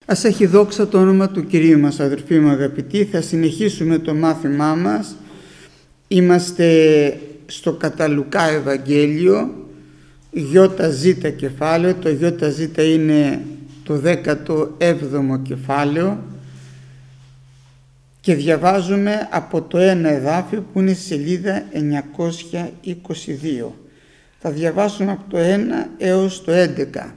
Ας έχει δόξα το όνομα του Κυρίου μας, αδερφοί μου αγαπητοί. Θα συνεχίσουμε το μάθημά μας. Είμαστε στο κατά Λουκά Ευαγγέλιο, ΙΖ κεφάλαιο. Το ΙΖ είναι το 17ο κεφάλαιο και διαβάζουμε από το ένα εδάφιο που είναι σελίδα 922. Θα διαβάσουμε από το 1 έως το 11.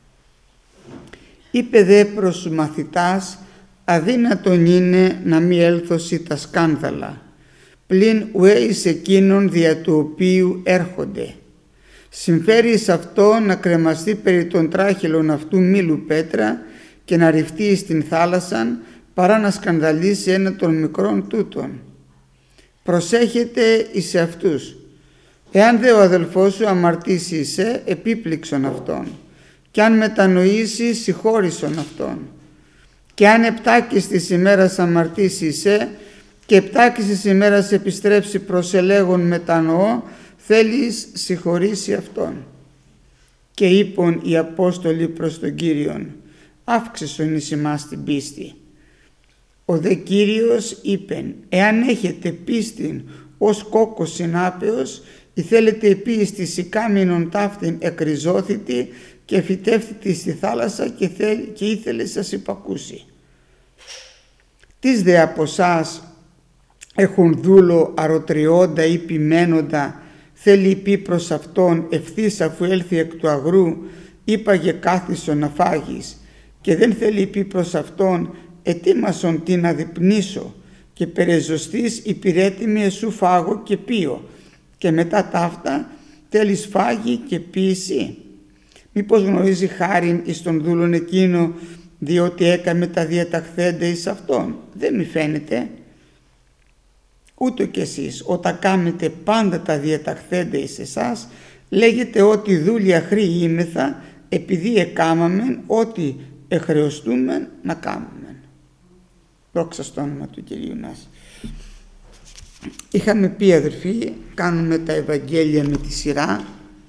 Είπε δε προς τους μαθητάς, αδύνατον είναι να μη έλθωσι τα σκάνδαλα, πλην ουέ εις εκείνον δια του οποίου έρχονται. Συμφέρει εις αυτό να κρεμαστεί περί των τράχυλων αυτού μήλου πέτρα και να ρηφτεί στην θάλασσαν, παρά να σκανδαλίσει ένα των μικρών τούτων. Προσέχετε εις αυτούς. Εάν δε ο αδελφός σου αμαρτήσει εισέ, επίπληξον αυτόν. Κι αν μετανοήσει, συγχώρησον αυτόν. Και αν επτάκης της ημέρας αμαρτήσει εισέ, και επτάκης της ημέρας επιστρέψει προς ελέγον μετανοώ, θέλεις συγχωρήσει αυτόν. Και είπον οι Απόστολοι προς τον Κύριον, αύξησον εις ημάς την πίστη. Ο δε Κύριος είπεν, εάν έχετε πίστην ως κόκκος συνάπεως, ή θέλετε επίης της ικάμινον ταύτην εκριζώθητη και φυτεύθητη στη θάλασσα και ήθελε σας υπακούσει. Τις δε από εσάς έχουν δούλο αρωτριόντα ή ποιμένοντα, θέλει πει προς αυτόν ευθύς αφού έλθει εκ του αγρού, είπαγε κάθισον να φάγεις, και δεν θέλει πει προς αυτόν ετοίμασον τι να διπνήσω, και περεζωστής υπηρέτημη εσού φάγω και πίω, και μετά ταύτα θέλεις φάγει και πίεση. Μήπως γνωρίζει χάριν εις τον δούλον εκείνο, διότι έκαμε τα διαταχθέντα εις αυτόν? Δεν μη φαίνεται. Ούτω κι εσείς όταν κάμετε πάντα τα διαταχθέντα εις εσάς, λέγετε ότι δούλια χρή είμεθα, επειδή εκάμαμεν ό,τι εχρεωστούμεν να κάμαμεν. Δόξα στο όνομα του Κυρίου μας. Είχαμε πει, αδερφοί, κάνουμε τα Ευαγγέλια με τη σειρά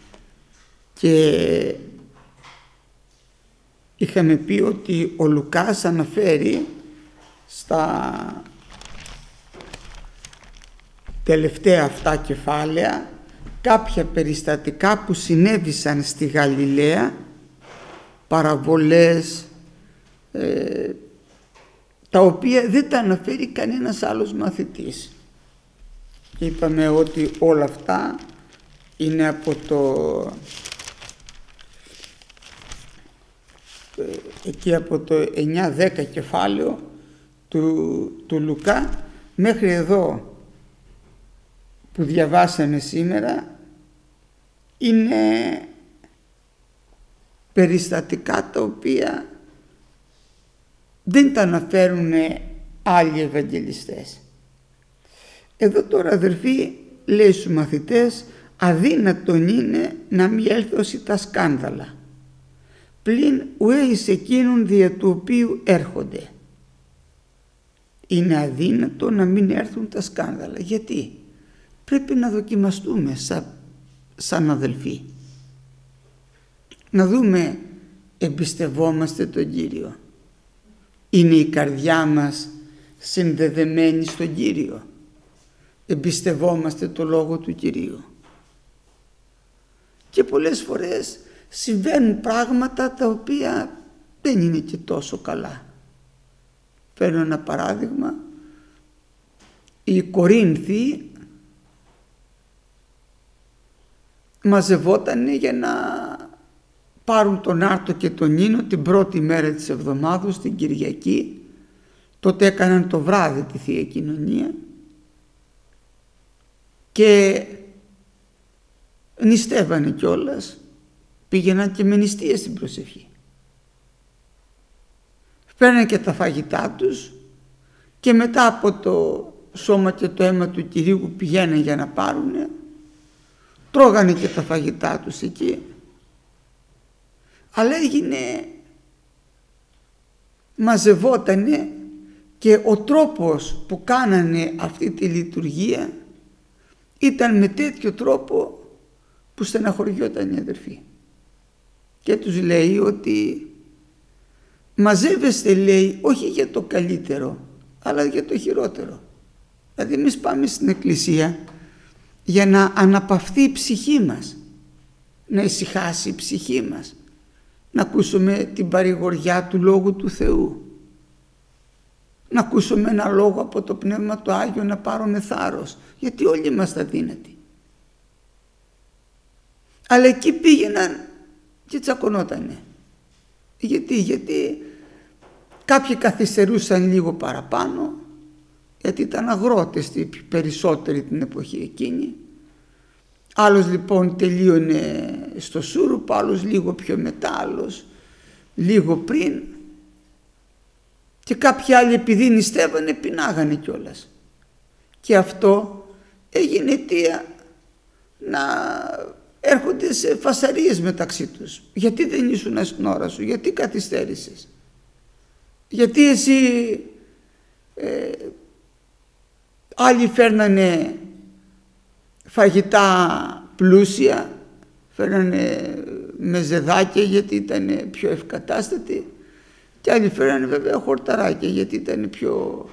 και είχαμε πει ότι ο Λουκάς αναφέρει στα τελευταία αυτά κεφάλαια κάποια περιστατικά που συνέβησαν στη Γαλιλαία, παραβολές, τα οποία δεν τα αναφέρει κανένας άλλος μαθητής. Και είπαμε ότι όλα αυτά είναι από το 9-10 κεφάλαιο του Λουκά μέχρι εδώ που διαβάσαμε σήμερα. Είναι περιστατικά τα οποία δεν τα αναφέρουν άλλοι Ευαγγελιστές. Εδώ τώρα, αδερφοί, λέει στους μαθητές, αδύνατον είναι να μη έλθωσι τα σκάνδαλα, πλην ουέ εις εκείνον δια του οποίου έρχονται. Είναι αδύνατο να μην έρθουν τα σκάνδαλα. Γιατί? Πρέπει να δοκιμαστούμε σαν αδελφοί. Να δούμε, εμπιστευόμαστε τον Κύριο? Είναι η καρδιά μας συνδεδεμένη στον Κύριο? Εμπιστευόμαστε το Λόγο του Κυρίου? Και πολλές φορές συμβαίνουν πράγματα τα οποία δεν είναι και τόσο καλά. Παίρνω ένα παράδειγμα. Οι Κορίνθοι μαζευότανε για να πάρουν τον Άρτο και τον Ίνο την πρώτη μέρα της εβδομάδος, την Κυριακή. Τότε έκαναν το βράδυ τη Θεία Κοινωνία και νηστεύανε κιόλας, πήγαιναν και με νηστείες στην προσευχή. Παίρνανε και τα φαγητά τους και μετά από το σώμα και το αίμα του Κυρίου που πηγαίνανε για να πάρουνε, τρώγανε και τα φαγητά τους εκεί. Αλλά μαζευότανε και ο τρόπος που κάνανε αυτή τη λειτουργία ήταν με τέτοιο τρόπο που στεναχωριόταν η αδερφή. Και τους λέει ότι μαζεύεστε, λέει, όχι για το καλύτερο, αλλά για το χειρότερο. Δηλαδή εμείς πάμε στην εκκλησία για να αναπαυθεί η ψυχή μας, να ησυχάσει η ψυχή μας, να ακούσουμε την παρηγοριά του Λόγου του Θεού, να ακούσουμε ένα λόγο από το Πνεύμα το Άγιο, να πάρουμε θάρρος, γιατί όλοι είμαστε αδύνατοι. Αλλά εκεί πήγαιναν και τσακωνότανε. Γιατί κάποιοι καθυστερούσαν λίγο παραπάνω, γιατί ήταν αγρότες οι περισσότεροι την εποχή εκείνη. Άλλος λοιπόν τελείωνε στο Σούρουπ, άλλος λίγο πιο μετά, άλλος λίγο πριν. Και κάποιοι άλλοι επειδή νηστεύανε πεινάγανε κιόλας. Και αυτό έγινε αιτία να έρχονται σε φασαρίες μεταξύ τους. Γιατί δεν ήσουν στην ώρα σου, γιατί καθυστέρησες, γιατί εσύ άλλοι φέρνανε φαγητά πλούσια, φέρνανε μεζεδάκια γιατί ήταν πιο ευκατάστατοι, και άλλοι φέρνανε βέβαια χορταράκια γιατί ήταν πιο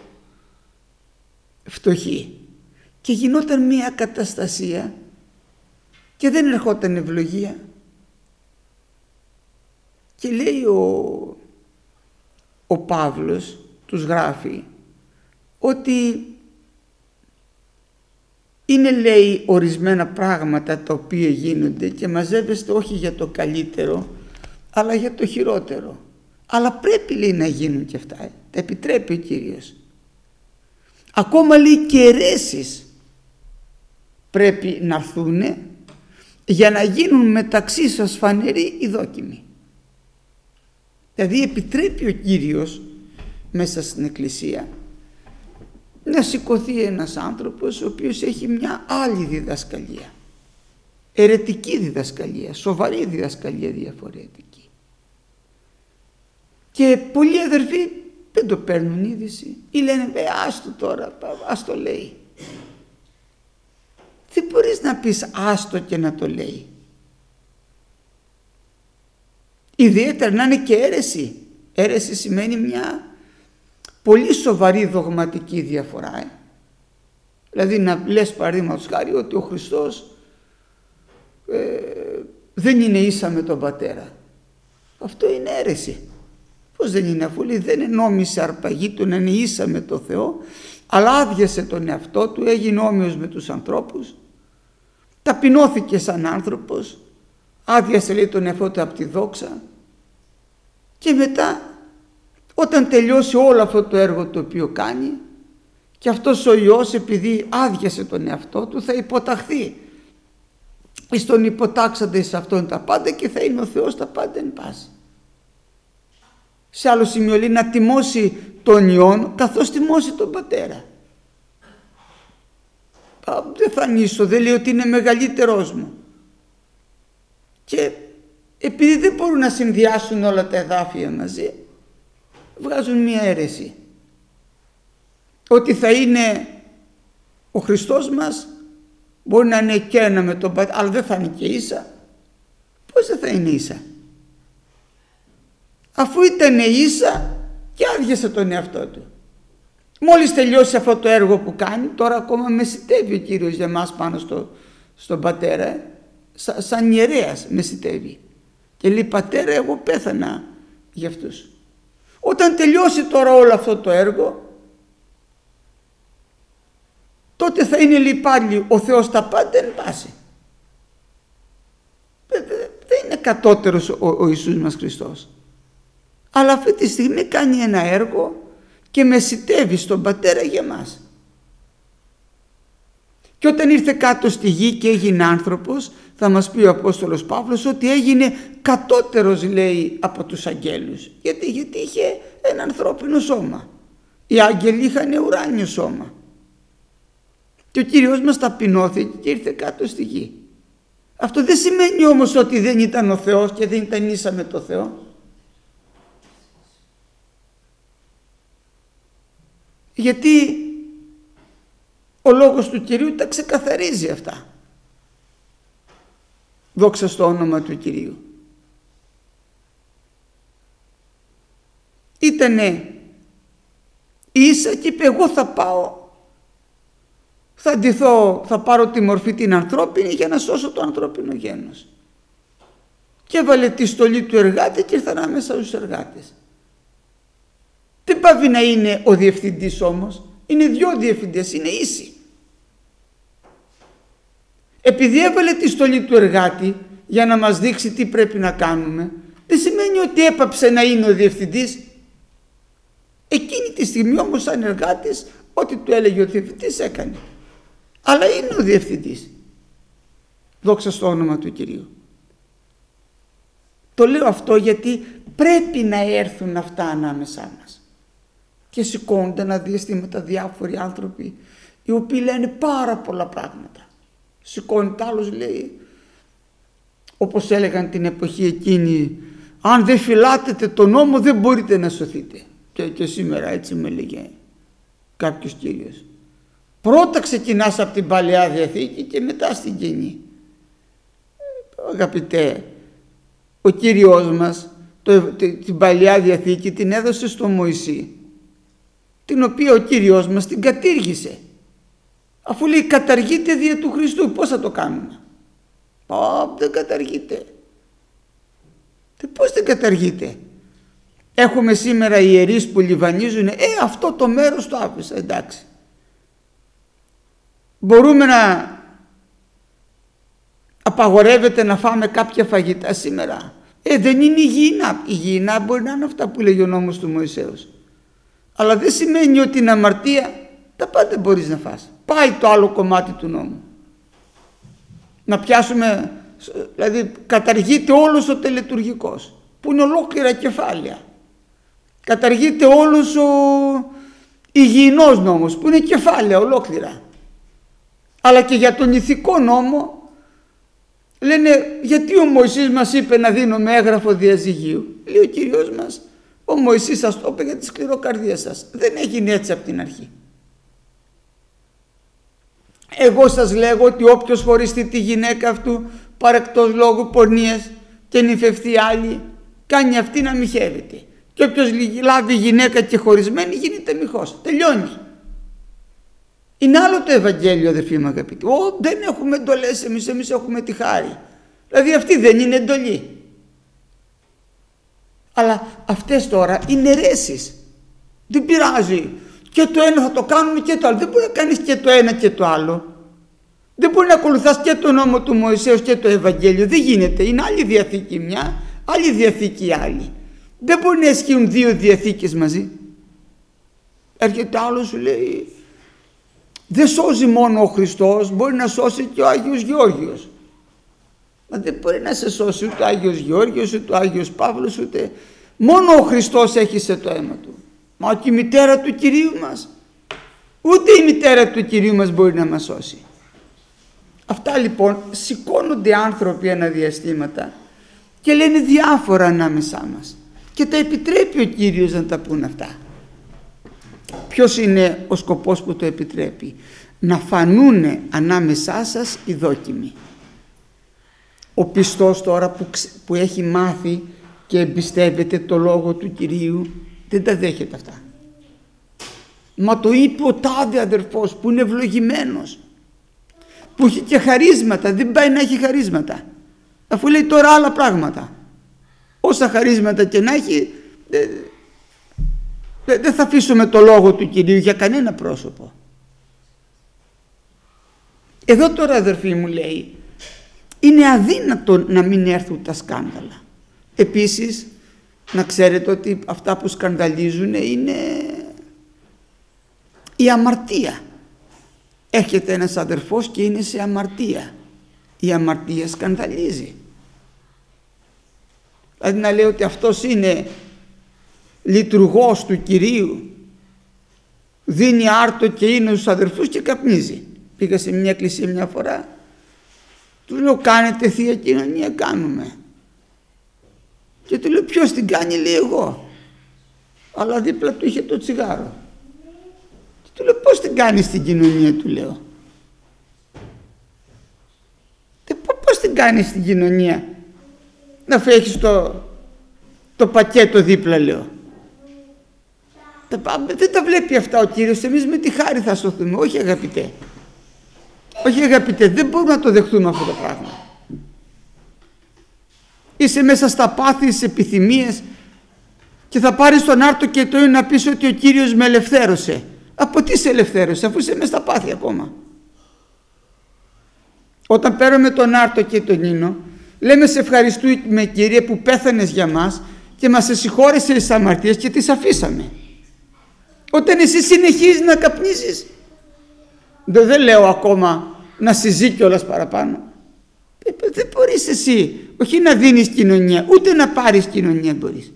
φτωχοί, και γινόταν μια καταστασία και δεν ερχόταν ευλογία. Και λέει ο Παύλος, τους γράφει ότι είναι, λέει, ορισμένα πράγματα τα οποία γίνονται και μαζεύεστε όχι για το καλύτερο αλλά για το χειρότερο. Αλλά πρέπει, λέει, να γίνουν και αυτά, τα επιτρέπει ο Κύριος. Ακόμα, λέει, και αιρέσεις πρέπει να έρθουν για να γίνουν μεταξύ σας φανεροί οι δόκιμοι. Δηλαδή επιτρέπει ο Κύριος μέσα στην Εκκλησία να σηκωθεί ένας άνθρωπος ο οποίος έχει μια άλλη διδασκαλία, αιρετική διδασκαλία, σοβαρή διδασκαλία, διαφορετική. Και πολλοί αδερφοί δεν το παίρνουν είδηση ή λένε άστο τώρα, ας το λέει. Δεν μπορείς να πεις άστο και να το λέει. Ιδιαίτερα να είναι και αίρεση. Αίρεση σημαίνει μια πολύ σοβαρή δογματική διαφορά. Δηλαδή να λες παραδείγματος χάρη ότι ο Χριστός δεν είναι ίσα με τον Πατέρα. Αυτό είναι αίρεση. Πώς δεν είναι, αφού λέει δεν ενόμισε αρπαγή του να είναι ίσα με τον Θεό, αλλά άδειασε τον εαυτό του, έγινε όμοιος με τους ανθρώπους, ταπεινώθηκε σαν άνθρωπος, άδειασε, λέει, τον εαυτό του από τη δόξα, και μετά όταν τελειώσει όλο αυτό το έργο το οποίο κάνει, και αυτός ο Υιός επειδή άδειασε τον εαυτό του θα υποταχθεί στον υποτάξαντε σε αυτόν τα πάντα και θα είναι ο Θεός τα πάντα εν πάση. Σε άλλο σημείο λέει να τιμώσει τον Υιόν καθώς τιμώσει τον Πατέρα. Δεν θα νήσω, δεν λέει ότι είναι μεγαλύτερός μου. Και επειδή δεν μπορούν να συνδυάσουν όλα τα εδάφια μαζί, βγάζουν μία αίρεση. Ότι θα είναι ο Χριστός μας, μπορεί να είναι και ένα με τον Πατέρα, αλλά δεν θα είναι και ίσα. Πώς δεν θα είναι ίσα? Αφού ήταν ίσα και άδειασε τον εαυτό του. Μόλις τελειώσει αυτό το έργο που κάνει, τώρα ακόμα μεσητεύει ο Κύριος για μας πάνω στον Πατέρα, σαν ιερέας μεσητεύει. Και λέει Πατέρα, εγώ πέθανα για αυτούς. Όταν τελειώσει τώρα όλο αυτό το έργο, τότε θα είναι, λέει, πάλι ο Θεός τα πάντα εν πάση. Δεν είναι κατώτερος ο Ιησούς μας Χριστός. Αλλά αυτή τη στιγμή κάνει ένα έργο και μεσητεύει στον Πατέρα για μας. Και όταν ήρθε κάτω στη γη και έγινε άνθρωπος, θα μας πει ο Απόστολος Παύλος ότι έγινε κατώτερος, λέει, από τους αγγέλους. Γιατί είχε ένα ανθρώπινο σώμα. Οι άγγελοι είχαν ουράνιο σώμα. Και ο Κύριος μας ταπεινώθηκε και ήρθε κάτω στη γη. Αυτό δεν σημαίνει όμως ότι δεν ήταν ο Θεός και δεν ήταν ίσα με το Θεό. Γιατί ο λόγος του Κυρίου τα ξεκαθαρίζει αυτά. Δόξα στο όνομα του Κυρίου. ήτανε ίσα και είπε εγώ θα πάω, θα ντυθώ, θα πάρω τη μορφή την ανθρώπινη για να σώσω το ανθρώπινο γένος. Και έβαλε τη στολή του εργάτη και ήρθε ανάμεσα στους εργάτες. Δεν πάβει να είναι ο διευθυντής όμως, είναι δυο διευθυντές, είναι ίσοι. Επειδή έβαλε τη στολή του εργάτη για να μας δείξει τι πρέπει να κάνουμε, δεν σημαίνει ότι έπαψε να είναι ο διευθυντής. Εκείνη τη στιγμή όμως σαν εργάτης ό,τι του έλεγε ο διευθυντής έκανε. Αλλά είναι ο διευθυντής. Δόξα στο όνομα του Κυρίου. Το λέω αυτό γιατί πρέπει να έρθουν αυτά ανάμεσά μας. Και σηκώνονται ένα διαστήματα διάφοροι άνθρωποι οι οποίοι λένε πάρα πολλά πράγματα. Σηκώνεται άλλος λέει, όπως έλεγαν την εποχή εκείνη, αν δεν φυλάτετε τον νόμο δεν μπορείτε να σωθείτε. Και σήμερα έτσι με λέγε κάποιος κύριος. Πρώτα ξεκινάς από την Παλαιά Διαθήκη και μετά στην Καινή. Αγαπητέ, ο Κύριος μας την Παλαιά Διαθήκη την έδωσε στο Μωυσή, την οποία ο Κύριος μας την κατήργησε. Αφού λέει καταργείται δια του Χριστού, πώς θα το κάνουμε? Δεν καταργείται. Πώς δεν καταργείται? Έχουμε σήμερα ιερείς που λιβανίζουν, αυτό το μέρος το άφησα, εντάξει. Μπορούμε να απαγορεύεται να φάμε κάποια φαγητά σήμερα? Δεν είναι υγιεινά. Υγιεινά μπορεί να είναι αυτά που λέγει ο νόμος του Μωυσέως. Αλλά δεν σημαίνει ότι είναι αμαρτία. Τα πάντα μπορείς να φας. Πάει το άλλο κομμάτι του νόμου. Να πιάσουμε, δηλαδή καταργείται όλος ο τελετουργικός, που είναι ολόκληρα κεφάλαια. Καταργείται όλος ο υγιεινός νόμος, που είναι κεφάλαια ολόκληρα. Αλλά και για τον ηθικό νόμο λένε, γιατί ο Μωυσής μας είπε να δίνουμε έγγραφο διαζυγίου? Λέει ο Κύριος μας, ο Μωυσής σας το είπε για τη σκληροκαρδία σας. Δεν έγινε έτσι από την αρχή. Εγώ σας λέγω ότι όποιος χωριστεί τη γυναίκα αυτού παρεκτός λόγου πορνείας και νυφευτεί άλλη, κάνει αυτή να μοιχεύεται. Και όποιος λάβει γυναίκα και χωρισμένη γίνεται μοιχός. Τελειώνει. Είναι άλλο το Ευαγγέλιο, αδερφοί μου αγαπητοί. Δεν έχουμε εντολές εμείς έχουμε τη χάρη. Δηλαδή αυτή δεν είναι εντολή. Αλλά αυτές τώρα είναι αιρέσεις. Δεν πειράζει. Και το ένα θα το κάνουμε και το άλλο. Δεν μπορεί να κάνεις και το ένα και το άλλο. Δεν μπορεί να ακολουθάς και τον νόμο του Μωυσέως και το Ευαγγέλιο. Δεν γίνεται. Είναι άλλη διαθήκη μια, άλλη διαθήκη άλλη. Δεν μπορεί να ισχύουν δύο διαθήκες μαζί. Έρχεται άλλος σου λέει, δεν σώζει μόνο ο Χριστός, μπορεί να σώσει και ο Άγιος Γεώργιος. Μα δεν μπορεί να σε σώσει ούτε ο Άγιος Γεώργιος, ούτε ο Άγιος Παύλος, ούτε. Μόνο ο Χριστός έχει σε το αίμα του. Μα και η μητέρα του Κυρίου μας, ούτε η μητέρα του Κυρίου μας μπορεί να μας σώσει. Αυτά λοιπόν, σηκώνονται άνθρωποι αναδιαστήματα και λένε διάφορα ανάμεσά μας και τα επιτρέπει ο Κύριος να τα πούν αυτά. Ποιος είναι ο σκοπός που το επιτρέπει? Να φανούνε ανάμεσά σας οι δόκιμοι. Ο πιστός τώρα που έχει μάθει και εμπιστεύεται το λόγο του Κυρίου δεν τα δέχεται αυτά. Μα το είπε ο τάδε αδερφός που είναι ευλογημένος, που έχει και χαρίσματα, δεν πάει να έχει χαρίσματα, αφού λέει τώρα άλλα πράγματα. Όσα χαρίσματα και να έχει, δεν θα αφήσουμε το λόγο του Κυρίου για κανένα πρόσωπο. Εδώ τώρα αδερφοί μου λέει, είναι αδύνατο να μην έρθουν τα σκάνδαλα. Επίσης να ξέρετε ότι αυτά που σκανδαλίζουν είναι η αμαρτία. Έρχεται ένας αδερφός και είναι σε αμαρτία. Η αμαρτία σκανδαλίζει. Δηλαδή να λέει ότι αυτός είναι λειτουργός του Κυρίου, δίνει άρτο και είναι στους αδερφούς και καπνίζει. Πήγα σε μια εκκλησία μια φορά, του λέω κάνετε Θεία Κοινωνία? Κάνουμε. Και του λέω ποιος την κάνει? Λέει εγώ. Αλλά δίπλα του είχε το τσιγάρο. Και του λέω πώς την κάνεις την κοινωνία? Του λέω. Πώς την κάνεις την κοινωνία? Να φέχεις το πακέτο δίπλα, λέω. Δεν τα βλέπει αυτά ο Κύριος. Εμείς με τη χάρη θα σωθούμε. Όχι αγαπητέ. Όχι αγαπητέ, δεν μπορούμε να το δεχτούμε αυτό το πράγμα. Είσαι μέσα στα πάθη, στις επιθυμίες και θα πάρεις τον άρτο και το είναι να πεις ότι ο Κύριος με ελευθέρωσε. Από τι σε ελευθέρωσε, αφού είσαι μέσα στα πάθη ακόμα? Όταν παίρνουμε τον άρτο και τον ίνο, λέμε σε ευχαριστούμε Κύριε που πέθανες για μας και μας συγχώρεσες τις αμαρτίες και τις αφήσαμε. Όταν εσύ συνεχίζεις να καπνίζεις, δεν λέω ακόμα να συζεί κιόλας παραπάνω. Δεν μπορείς εσύ όχι να δίνεις κοινωνία, ούτε να πάρεις κοινωνία μπορείς.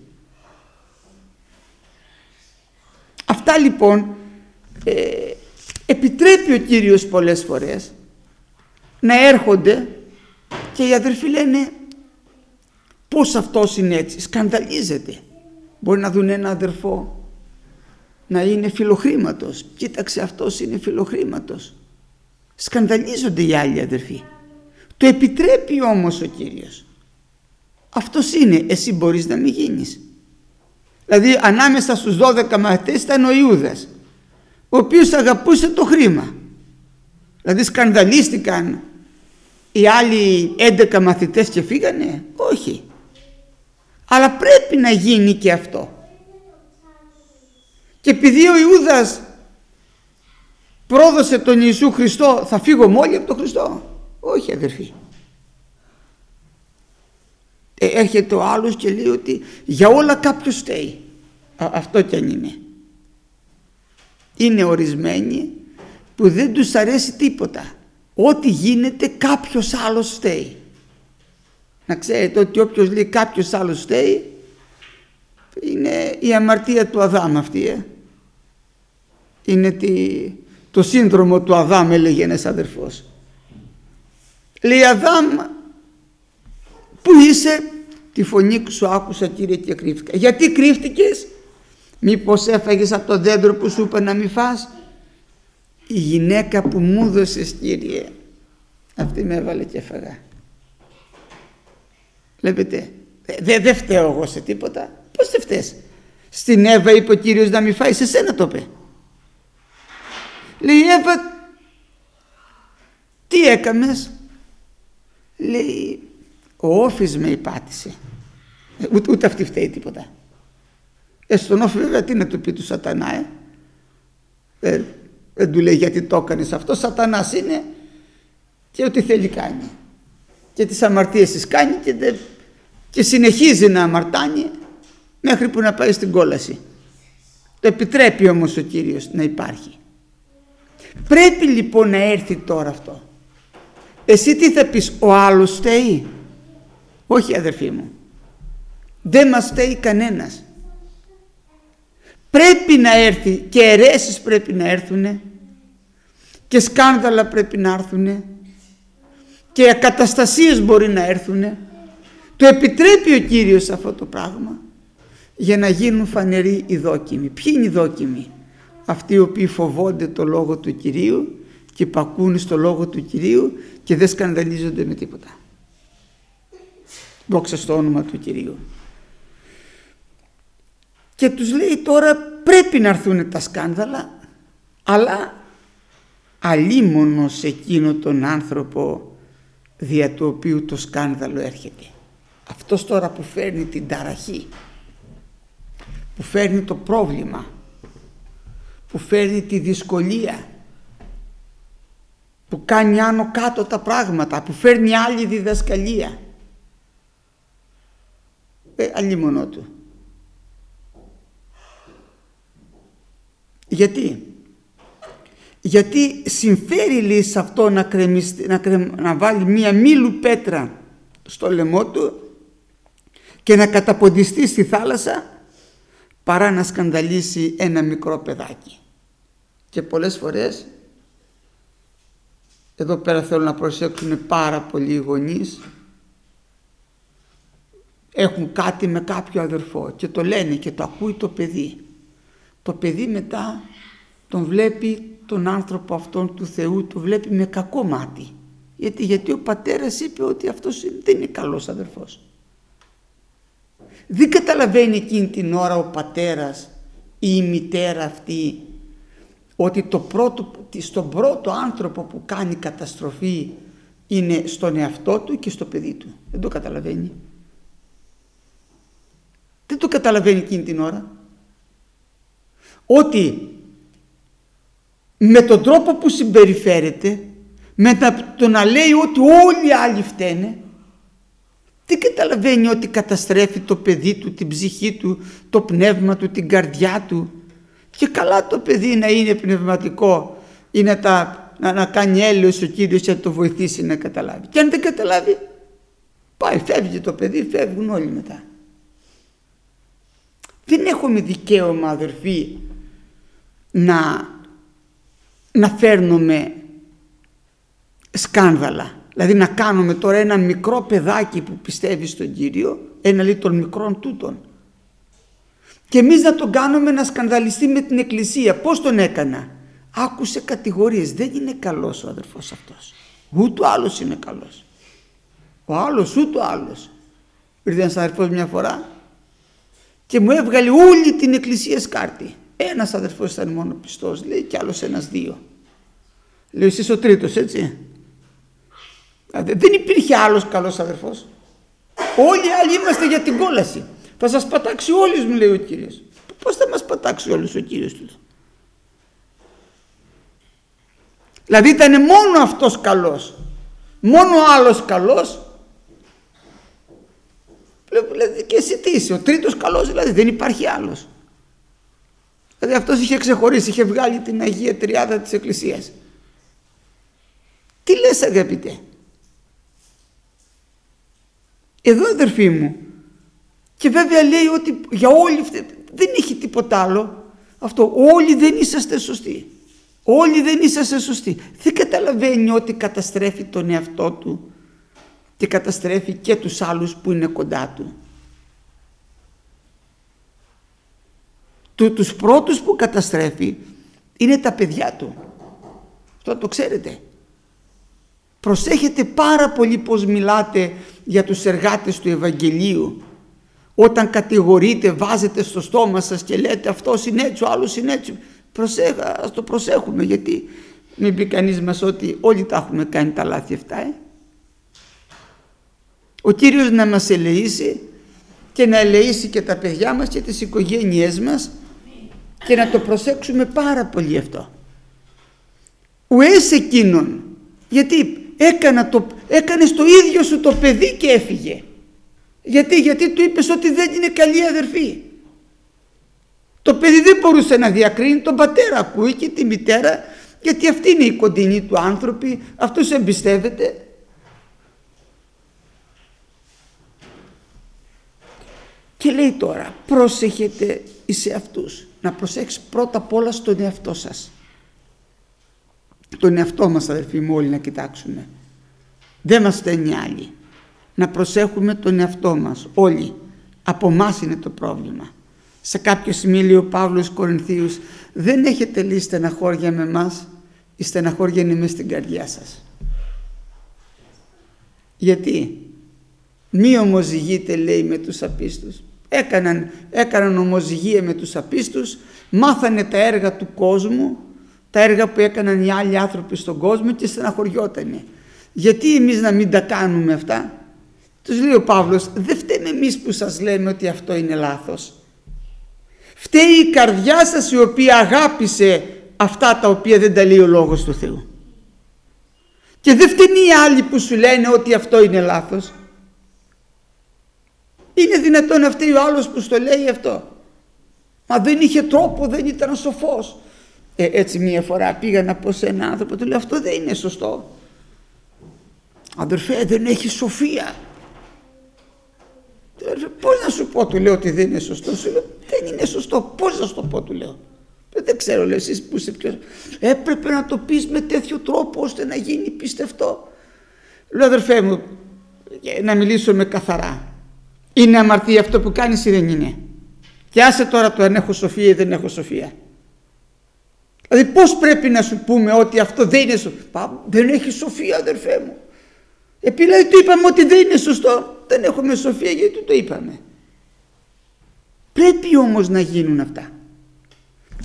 Αυτά λοιπόν επιτρέπει ο Κύριος πολλές φορές να έρχονται και οι αδερφοί λένε πώς αυτός είναι έτσι, σκανδαλίζεται. Μπορεί να δουν ένα αδερφό να είναι φιλοχρήματος, κοίταξε αυτός είναι φιλοχρήματος. Σκανδαλίζονται οι άλλοι αδερφοί. Το επιτρέπει όμως ο Κύριος. Αυτός είναι, εσύ μπορείς να μην γίνεις. Δηλαδή ανάμεσα στους 12 μαθητές ήταν ο Ιούδας, ο οποίος αγαπούσε το χρήμα. Δηλαδή σκανδαλίστηκαν οι άλλοι 11 μαθητές και φύγανε? Όχι. Αλλά πρέπει να γίνει και αυτό. Και επειδή ο Ιούδας πρόδωσε τον Ιησού Χριστό, θα φύγω όλοι από τον Χριστό? Όχι αδερφοί. Έρχεται ο άλλος και λέει ότι για όλα κάποιος φταίει. Αυτό κι αν είναι. Είναι ορισμένοι που δεν τους αρέσει τίποτα. Ό,τι γίνεται κάποιος άλλος φταίει. Να ξέρετε ότι όποιος λέει κάποιος άλλος φταίει, είναι η αμαρτία του Αδάμ αυτή. Είναι το σύνδρομο του Αδάμ, έλεγε ένας αδερφός. Λέει Αδάμ, πού είσαι? Τη φωνή σου άκουσα Κύριε και κρύφτηκα. Γιατί κρύφτηκες? Μήπως έφαγες από το δέντρο που σου είπα να μην φας? Η γυναίκα που μου δώσες Κύριε, αυτή με έβαλε και έφαγα. Βλέπετε, δεν φταίω εγώ σε τίποτα. Πώς δεν φταίς? Στην Εύα είπε ο Κύριος να μην φάει, σε σένα το είπε. Λέει Εύα, τι έκαμες? Λέει ο όφης με υπάτησε. Ούτε αυτή φταίει τίποτα. Στον όφη βέβαια τι να του πει του σατανά, δεν του λέει γιατί το έκανες αυτό. Σατανάς είναι και ό,τι θέλει κάνει και τις αμαρτίες τις κάνει και συνεχίζει να αμαρτάνει μέχρι που να πάει στην κόλαση. Το επιτρέπει όμως ο Κύριος να υπάρχει. Πρέπει λοιπόν να έρθει τώρα αυτό. Εσύ τι θα πεις? Ο άλλος φταίει? Όχι αδερφοί μου, δεν μας φταίει κανένας. Πρέπει να έρθει και αιρέσεις πρέπει να έρθουνε και σκάνδαλα πρέπει να έρθουνε και ακαταστασίες μπορεί να έρθουνε. Το επιτρέπει ο Κύριος αυτό το πράγμα για να γίνουν φανεροί οι δόκιμοι. Ποιοι είναι οι δόκιμοι? Αυτοί οι οποίοι φοβόνται το λόγο του Κυρίου και υπακούν στο λόγο του Κυρίου και δεν σκανδαλίζονται με τίποτα. Δόξα στο όνομα του Κυρίου. Και τους λέει τώρα πρέπει να έρθουν τα σκάνδαλα, αλλά αλίμονο σε εκείνο τον άνθρωπο δια του οποίου το σκάνδαλο έρχεται. Αυτός τώρα που φέρνει την ταραχή, που φέρνει το πρόβλημα, που φέρνει τη δυσκολία, που κάνει άνω κάτω τα πράγματα, που φέρνει άλλη διδασκαλία, αλίμονο του. Γιατί συμφέρει λέει σε αυτό να βάλει μία μήλου πέτρα στο λαιμό του και να καταποντιστεί στη θάλασσα παρά να σκανδαλίσει ένα μικρό παιδάκι. Και πολλές φορές, εδώ πέρα θέλω να προσέξουν πάρα πολλοί γονείς, έχουν κάτι με κάποιο αδερφό και το λένε και το ακούει το παιδί. Το παιδί μετά τον βλέπει τον άνθρωπο αυτόν του Θεού, το βλέπει με κακό μάτι. Γιατί ο πατέρας είπε ότι αυτός δεν είναι καλός αδερφός. Δεν καταλαβαίνει εκείνη την ώρα ο πατέρας η μητέρα αυτή ότι στον πρώτο άνθρωπο που κάνει καταστροφή είναι στον εαυτό του και στο παιδί του? Δεν το καταλαβαίνει. Δεν το καταλαβαίνει εκείνη την ώρα. Ότι με τον τρόπο που συμπεριφέρεται, με το να λέει ότι όλοι οι άλλοι φταίνε, δεν καταλαβαίνει ότι καταστρέφει το παιδί του, την ψυχή του, το πνεύμα του, την καρδιά του. Και καλά το παιδί να είναι πνευματικό ή να κάνει έλεος ο Κύριος και να το βοηθήσει να καταλάβει. Και αν δεν καταλάβει, πάει, φεύγει το παιδί, φεύγουν όλοι μετά. Δεν έχουμε δικαίωμα, αδερφοί, να φέρνουμε σκάνδαλα. Δηλαδή να κάνουμε τώρα ένα μικρό παιδάκι που πιστεύει στον Κύριο, ένα λέει των μικρών τούτων, και εμείς να τον κάνουμε να σκανδαλιστεί με την Εκκλησία. Πώς τον έκανα? Άκουσε κατηγορίες. Δεν είναι καλός ο αδερφός αυτός. Ούτε ο άλλος είναι καλός. Ο άλλος ούτε ο άλλος. Ήρθε ένας αδερφός μια φορά και μου έβγαλε όλη την Εκκλησία σκάρτη. Ένας αδερφός ήταν μόνο πιστός, λέει, και άλλος ένας δύο. Λέω, εσύ ο τρίτος, έτσι? Δεν υπήρχε άλλος καλός αδερφός. Όλοι οι άλλοι είμαστε για την κόλαση. Θα σας πατάξει όλους, μου λέει ο Κύριος. Πώς θα μας πατάξει όλους ο Κύριος του? Δηλαδή ήταν μόνο αυτός καλός, μόνο ο άλλος καλός. Δηλαδή, και εσύ τι είσαι? Ο τρίτος καλός, δηλαδή δεν υπάρχει άλλος. Δηλαδή αυτός είχε ξεχωρίσει, είχε βγάλει την Αγία Τριάδα της Εκκλησίας. Τι λες, αγαπητέ? Εδώ, αδερφοί μου, και βέβαια λέει ότι για όλοι δεν έχει τίποτα άλλο αυτό. Όλοι δεν είσαστε σωστοί. Όλοι δεν είσαστε σωστοί. Δεν καταλαβαίνει ότι καταστρέφει τον εαυτό του και καταστρέφει και τους άλλους που είναι κοντά του. Τους πρώτους που καταστρέφει είναι τα παιδιά του. Αυτό το ξέρετε. Προσέχετε πάρα πολύ πως μιλάτε για τους εργάτες του Ευαγγελίου. Όταν κατηγορείτε, βάζετε στο στόμα σας και λέτε αυτός είναι έτσι, ο άλλος είναι έτσι. Ας το προσέχουμε, γιατί μην πει κανείς μας ότι όλοι τα έχουμε κάνει τα λάθη αυτά. Ο Κύριος να μας ελεήσει και να ελεήσει και τα παιδιά μας και τις οικογένειές μας και να το προσέξουμε πάρα πολύ αυτό. Ουές εκείνον, γιατί έκανες το ίδιο σου το παιδί και έφυγε. Γιατί του είπες ότι δεν είναι καλή αδερφή. Το παιδί δεν μπορούσε να διακρίνει, τον πατέρα ακούει και τη μητέρα, γιατί αυτοί είναι οι κοντινοί του άνθρωποι, αυτούς εμπιστεύεται. Και λέει τώρα, πρόσεχετε σε αυτούς. Να προσέξεις πρώτα απ' όλα στον εαυτό σας. Τον εαυτό μας, αδερφοί μου, όλοι να κοιτάξουμε. Δεν μας φταίνει άλλοι. Να προσέχουμε τον εαυτό μας όλοι. Από εμάς είναι το πρόβλημα. Σε κάποιο σημείο λέει ο Παύλος Κορινθίους, δεν έχετε λύσει στεναχώρια με εμάς, η στεναχώρια είναι μες στην καρδιά σας. Γιατί? Μη ομοζυγείτε, λέει, με τους απίστους. Έκαναν ομοζυγία με τους απίστους, μάθανε τα έργα του κόσμου, τα έργα που έκαναν οι άλλοι άνθρωποι στον κόσμο και στεναχωριότανε. Γιατί εμείς να μην τα κάνουμε αυτά? Τους λέει ο Παύλος, δεν φταίμε εμείς που σας λέμε ότι αυτό είναι λάθος. Φταίει η καρδιά σας η οποία αγάπησε αυτά τα οποία δεν τα λέει ο Λόγος του Θεού. Και δεν φταίνει οι άλλοι που σου λένε ότι αυτό είναι λάθος. Είναι δυνατόν να φταίει ο άλλος που στο λέει αυτό? Μα δεν είχε τρόπο, δεν ήταν σοφός. Έτσι μία φορά πήγα να πω σε έναν άνθρωπο, του λέω αυτό δεν είναι σωστό. Αδερφέ, δεν έχει σοφία. Πώς να σου πω, του λέω, ότι δεν είναι σωστό? Σου λέω, δεν είναι σωστό. Πώς να σου το πω, του λέω? Δεν ξέρω, λέω, εσείς που είστε πιο... Έπρεπε να το πεις με τέτοιο τρόπο ώστε να γίνει πιστευτό. Λέω, αδερφέ μου, να μιλήσουμε καθαρά. Είναι αμαρτία αυτό που κάνεις ή δεν είναι? Και άσε τώρα το αν έχω σοφία ή δεν έχω σοφία. Δηλαδή πώς πρέπει να σου πούμε ότι αυτό δεν είναι σωστό? Δεν έχει σοφία, αδερφέ μου. Επειδή του είπαμε ότι δεν είναι σωστό, δεν έχουμε σοφία γιατί το είπαμε. Πρέπει όμως να γίνουν αυτά.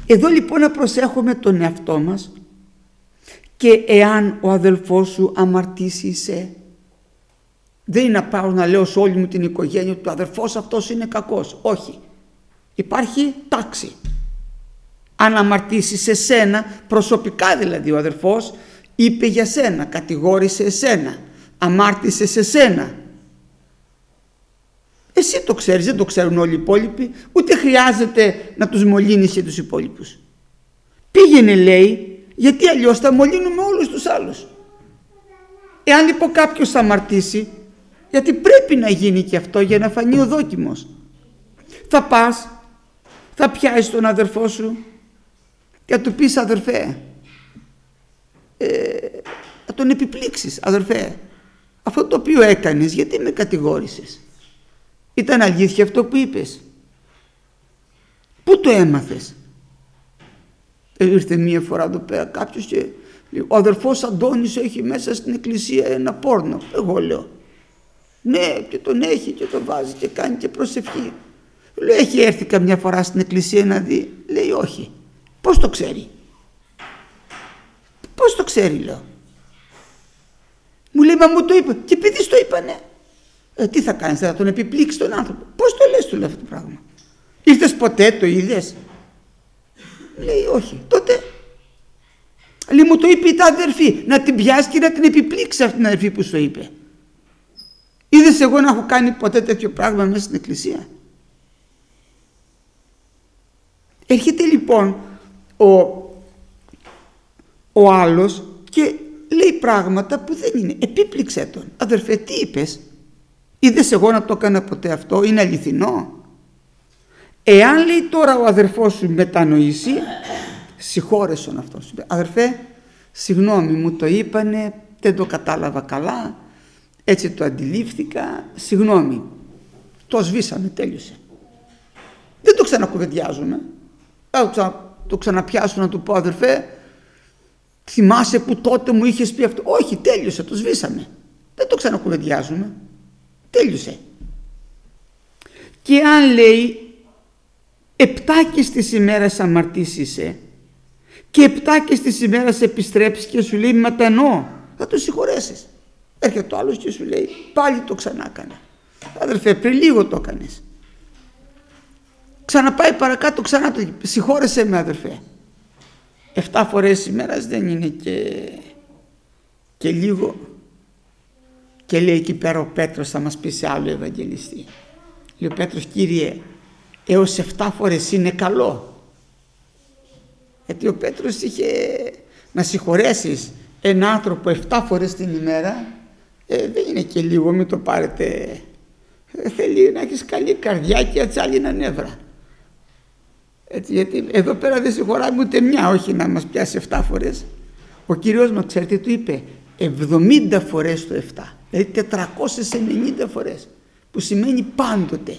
Εδώ λοιπόν να προσέχουμε τον εαυτό μας, και εάν ο αδελφός σου αμαρτήσει σε, δεν είναι να πάω να λέω σε όλη μου την οικογένεια ότι ο αδελφός αυτός είναι κακός. Όχι. Υπάρχει τάξη. Αν αμαρτήσει σε σένα, προσωπικά δηλαδή ο αδελφός είπε για σένα, κατηγόρησε εσένα, αμάρτησε σε σένα. Εσύ το ξέρεις, δεν το ξέρουν όλοι οι υπόλοιποι, ούτε χρειάζεται να τους μολύνεις και τους υπόλοιπους. Πήγαινε, λέει, γιατί αλλιώς θα μολύνουμε όλους τους άλλους. Εάν λοιπόν κάποιος αμαρτήσει, γιατί πρέπει να γίνει και αυτό για να φανεί ο δόκιμος, θα πας, θα πιάσεις τον αδερφό σου και θα του πεις, αδερφέ, θα τον επιπλήξεις, αδερφέ, αυτό το οποίο έκανες, γιατί με κατηγόρησες? Ήταν αλήθεια αυτό που είπες? Πού το έμαθες? Ήρθε μία φορά εδώ πέρα κάποιος και λέει, ο αδερφός Αντώνης έχει μέσα στην εκκλησία ένα πόρνο. Εγώ λέω, ναι, και τον έχει και τον βάζει και κάνει και προσευχή. Λέω, έχει έρθει καμιά φορά στην εκκλησία να δει? Λέει, όχι. Πώς το ξέρει? Πώς το ξέρει, λέω? Μου λέει, μα μου το είπε. Και επειδή το είπανε, τι θα κάνεις, θα τον επιπλήξει τον άνθρωπο? Πώς το λες, του λέω αυτό το πράγμα? Ήρθες ποτέ, το είδες? Λέει, όχι. Τότε λέει, μου το είπε η αδερφή, να την πιάσει και να την επιπλήξει αυτήν την αδερφή που σου είπε. Είδες εγώ να έχω κάνει ποτέ τέτοιο πράγμα μέσα στην εκκλησία? Έρχεται λοιπόν ο άλλος και λέει πράγματα που δεν είναι. Επίπληξε τον. Αδερφέ, τι είπες? Είδες εγώ να το έκανα ποτέ αυτό? Είναι αληθινό? Εάν, λέει, τώρα ο αδερφός σου μετανοήσει, συγχώρεσαι τον αυτό σου. Αδερφέ, συγγνώμη, μου το είπανε, δεν το κατάλαβα καλά, έτσι το αντιλήφθηκα, συγγνώμη, το σβήσαμε, τέλειωσε. Δεν το ξανακουβεντιάζουμε. Το ξαναπιάσω να του πω, αδερφέ, θυμάσαι που τότε μου είχες πει αυτό? Όχι, τέλειωσε, το σβήσαμε. Δεν το ξανακουβεντιάζουμε. Τέλειωσε. Και αν, λέει, 7 και στις ημέρας αμαρτήσεσαι και 7 και στις ημέρας επιστρέψεις και σου λέει μετανοώ, θα το συγχωρέσεις. Έρχεται το άλλος και σου λέει, πάλι το ξανά έκανα. Αδερφέ, πριν λίγο το έκανες. Ξαναπάει παρακάτω, ξανά το συγχώρεσέ με, αδερφέ. 7 φορές ημέρας δεν είναι και λίγο. Και λέει εκεί πέρα ο Πέτρος, θα μας πει σε άλλο Ευαγγελιστή. Λέει ο Πέτρος, Κύριε, έως 7 φορές είναι καλό? Γιατί ο Πέτρος είχε να συγχωρέσεις έναν άνθρωπο 7 φορές την ημέρα, δεν είναι και λίγο, μην το πάρετε. Θέλει να έχεις καλή καρδιά και ατσάλινα νεύρα. Έτσι, γιατί εδώ πέρα δεν συγχωράμε ούτε μια, όχι να μας πιάσει 7 φορές. Ο Κύριος μας, ξέρετε, του είπε 70 φορές το 7, δηλαδή 490 φορές, που σημαίνει πάντοτε.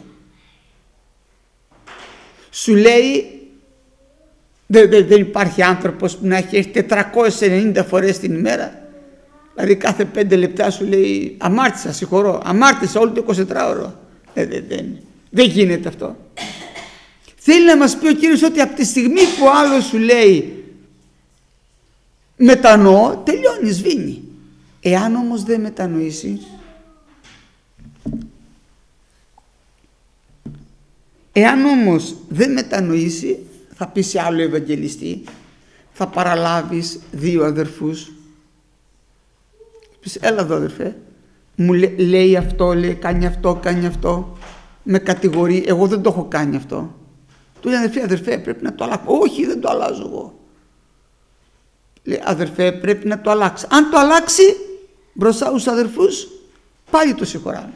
Σου λέει, δεν υπάρχει άνθρωπος που να έχει έρθει 490 φορές την ημέρα, δηλαδή κάθε 5 λεπτά σου λέει αμάρτησα, συγχωρώ, αμάρτησα όλο το 24ωρο. Δεν γίνεται αυτό. Θέλει να μας πει ο Κύριος ότι από τη στιγμή που ο άλλος σου λέει μετανοώ, τελειώνει, σβήνει. Εάν όμως δεν μετανοήσει, θα πει σε άλλο Ευαγγελιστή, θα παραλάβεις 2 αδερφούς. Πεις, έλα εδώ, αδερφέ, μου λέει αυτό, λέει, κάνει αυτό, με κατηγορεί, εγώ δεν το έχω κάνει αυτό. Του λέει, αδερφέ, πρέπει να το αλλάξω. Όχι, δεν το αλλάζω εγώ. Λέει, αδερφέ, πρέπει να το αλλάξει. Αν το αλλάξει μπροστά στους αδερφούς, πάλι το συγχωράμε.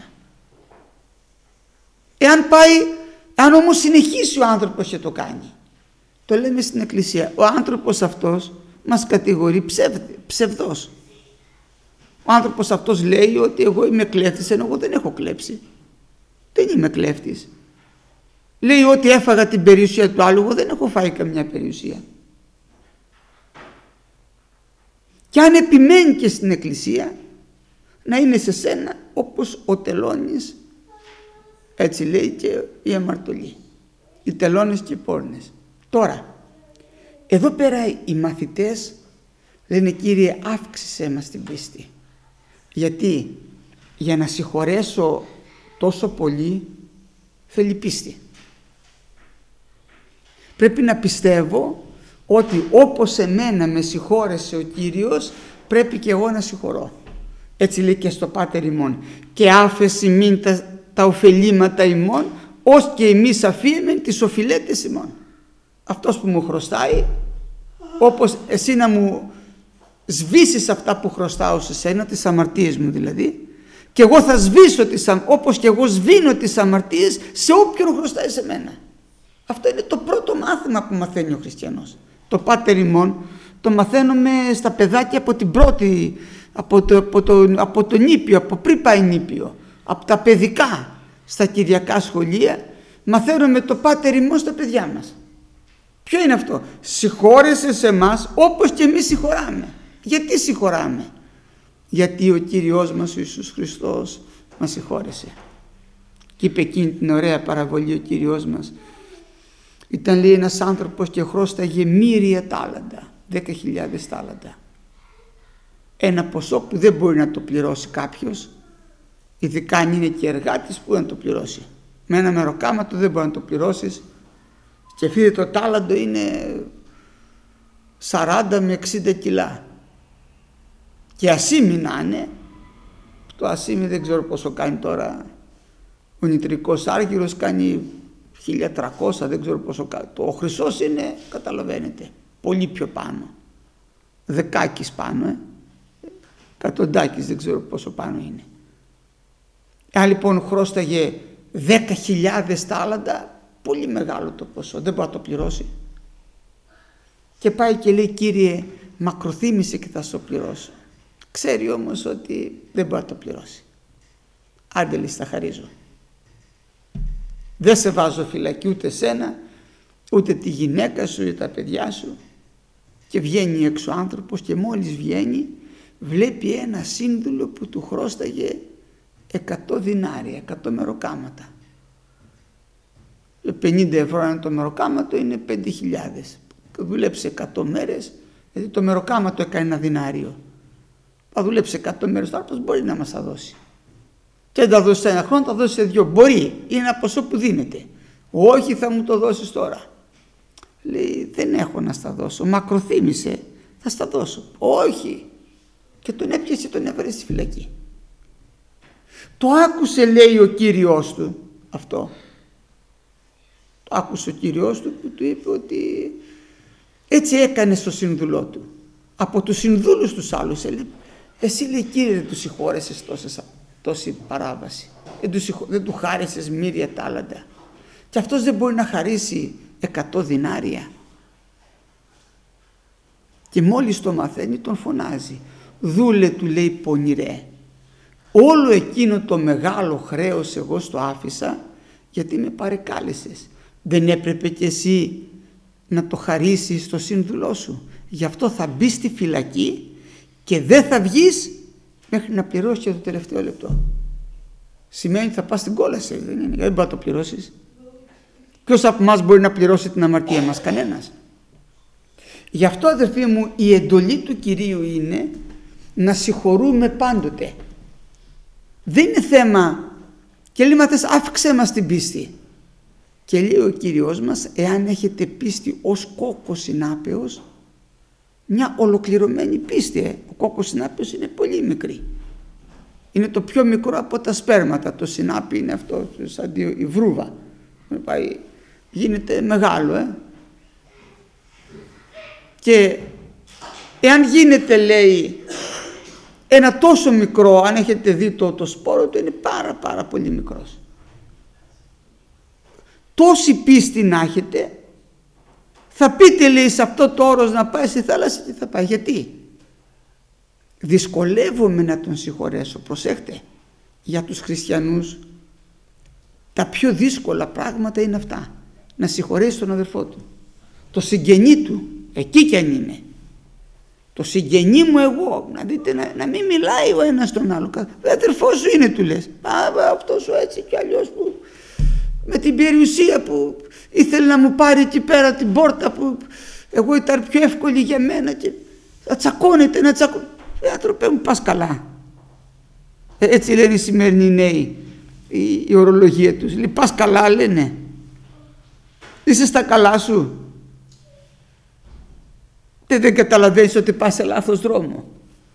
Αν όμως συνεχίσει ο άνθρωπος και το κάνει, το λέμε στην εκκλησία, ο άνθρωπος αυτός μας κατηγορεί ψευδός. Ο άνθρωπος αυτός λέει ότι εγώ είμαι κλέφτης, ενώ εγώ δεν έχω κλέψει. Δεν είμαι κλέφτης. Λέει ότι έφαγα την περιουσία του άλλου, εγώ δεν έχω φάει καμιά περιουσία. Και αν επιμένει και στην εκκλησία, να είναι σε σένα όπως ο τελώνης, έτσι λέει και η αμαρτωλή, οι τελώνες και οι πόρνες. Τώρα, Εδώ πέρα οι μαθητές λένε, Κύριε, αύξησέ μας την πίστη. Γιατί? Για να συγχωρέσω τόσο πολύ θέλει πίστη. Πρέπει να πιστεύω ότι όπως εμένα με συγχώρεσε ο Κύριος, πρέπει και εγώ να συγχωρώ. Έτσι λέει και στο Πάτερ ημών. Και άφεση μην τα ωφελήματα ημών, ως και εμείς αφήμεν τις οφειλέτες ημών. Αυτός που μου χρωστάει, όπως εσύ να μου σβήσεις αυτά που χρωστάω σε σένα, τις αμαρτίες μου δηλαδή, και εγώ θα σβήσω όπως και εγώ σβήνω τις αμαρτίες σε όποιον χρωστάει σε μένα. Αυτό είναι το πρώτο μάθημα που μαθαίνει ο χριστιανός. Το Πάτερ ημών το μαθαίνουμε στα παιδάκια από την πρώτη, από το νήπιο, από πριν πάει νήπιο, από τα παιδικά στα κυριακά σχολεία, μαθαίνουμε το Πάτερ ημών στα παιδιά μας. Ποιο είναι αυτό? Συγχώρεσε σε εμάς όπως και εμείς συγχωράμε. Γιατί συγχωράμε? Γιατί ο Κύριος μας ο Ιησούς Χριστός μας συγχώρεσε. Και είπε εκείνη την ωραία παραβολή ο Κύριος μας. Ήταν, λέει, ένας άνθρωπος και χρώσταγε μύρια τάλαντα, 10.000 τάλαντα. Ένα ποσό που δεν μπορεί να το πληρώσει κάποιος, ειδικά αν είναι και εργάτης, που να το πληρώσει. Με ένα μεροκάματο δεν μπορεί να το πληρώσεις, και φύγει το τάλαντο είναι 40 με 60 κιλά. Και ασήμι να είναι, το ασήμι δεν ξέρω πόσο κάνει τώρα, ο νητρικός άργυρος κάνει 1300, δεν ξέρω πόσο κάνει. Ο χρυσός είναι, καταλαβαίνετε, πολύ πιο πάνω. Δεκάκις πάνω, εκατοντάκις, δεν ξέρω πόσο πάνω είναι. Αν λοιπόν χρώσταγε 10.000 τάλαντα, πολύ μεγάλο το ποσό, δεν μπορεί να το πληρώσει. Και πάει και λέει, Κύριε, μακροθύμησε και θα σου πληρώσω. Ξέρει όμως ότι δεν μπορεί να το πληρώσει. Άντε, λέει, στα χαρίζω. Δεν σε βάζω φυλακή ούτε σένα, ούτε τη γυναίκα σου, ούτε τα παιδιά σου. Και βγαίνει έξω ο άνθρωπος, και μόλις βγαίνει βλέπει ένα σύνδουλο που του χρώσταγε 100 δινάρια, 100 μεροκάματα. 50 ευρώ είναι το μεροκάματο, είναι 5.000. Δούλεψε 100 μέρες, γιατί το μεροκάματο έκανε ένα δινάριο. Θα δουλέψει 100 μέρες, τώρα πώς μπορεί να μας τα δώσει? Και δεν τα δώσει σε ένα χρόνο, τα δώσει σε 2. Μπορεί, είναι ένα ποσό που δίνεται. Όχι, θα μου το δώσεις τώρα. Λέει, δεν έχω να στα δώσω. Μακροθύμησε, θα στα δώσω. Όχι. Και τον έπιασε, τον έβαλε στη φυλακή. Το άκουσε, λέει, ο Κύριος του αυτό. Το άκουσε ο Κύριος του που του είπε ότι έτσι έκανε στο σύνδουλό του. Από τους συνδούλους τους άλλους έλεγε, εσύ, λέει, Κύριε, δεν του συγχώρεσες τόση παράβαση, δεν του χάρισες μύρια τάλαντα, και αυτός δεν μπορεί να χαρίσει 100 δινάρια? Και μόλις το μαθαίνει τον φωνάζει, δούλε, του λέει, πονηρέ, όλο εκείνο το μεγάλο χρέος εγώ στο άφησα γιατί με παρεκάλεσες. Δεν έπρεπε κι εσύ να το χαρίσεις στο σύνδουλό σου? Γι' αυτό θα μπει στη φυλακή και δεν θα βγεις μέχρι να πληρώσεις και το τελευταίο λεπτό. Σημαίνει ότι θα πας στην κόλαση, δεν είναι? Δεν μπορεί να το πληρώσεις. Ποιος από εμάς μπορεί να πληρώσει την αμαρτία μας? Κανένας. Γι' αυτό, αδερφοί μου, η εντολή του Κυρίου είναι να συγχωρούμε πάντοτε. Δεν είναι θέμα και λέει, μαθες, αύξε μας την πίστη. Και λέει ο Κύριος μας, εάν έχετε πίστη ως κόκκος συνάπεος, μια ολοκληρωμένη πίστη. Ο κόκκος συνάπεος είναι πολύ μικρή. Είναι το πιο μικρό από τα σπέρματα. Το συνάπη είναι αυτό, σαν η βρούβα. Γίνεται μεγάλο. Και εάν γίνεται, λέει, ένα τόσο μικρό, αν έχετε δει το σπόρο του, είναι πάρα πολύ μικρός. Τόση πίστη να έχετε, θα πείτε, λέει, σε αυτό το όρος να πάει στη θάλασσα, τι θα πάει? Γιατί? Δυσκολεύομαι να τον συγχωρέσω. Προσέχτε, για τους χριστιανούς τα πιο δύσκολα πράγματα είναι αυτά. Να συγχωρέσει τον αδερφό του, το συγγενή του, εκεί κι αν είναι. Το συγγενή μου εγώ, να δείτε, να μην μιλάει ο ένας τον άλλο. Αδερφός σου είναι, του λες. Αυτό σου έτσι κι αλλιώς, που με την περιουσία που ήθελε να μου πάρει εκεί πέρα την πόρτα, που εγώ ήταν πιο εύκολη για μένα και θα τσακώνεται, να τσακώνεται. Άνθρωπε μου, πας καλά. Έτσι λένε οι σημερινοί νέοι, η ορολογία τους. Λέει, πας καλά, λένε. Είσαι στα καλά σου. Δεν καταλαβαίνεις ότι πας σε λάθος δρόμο.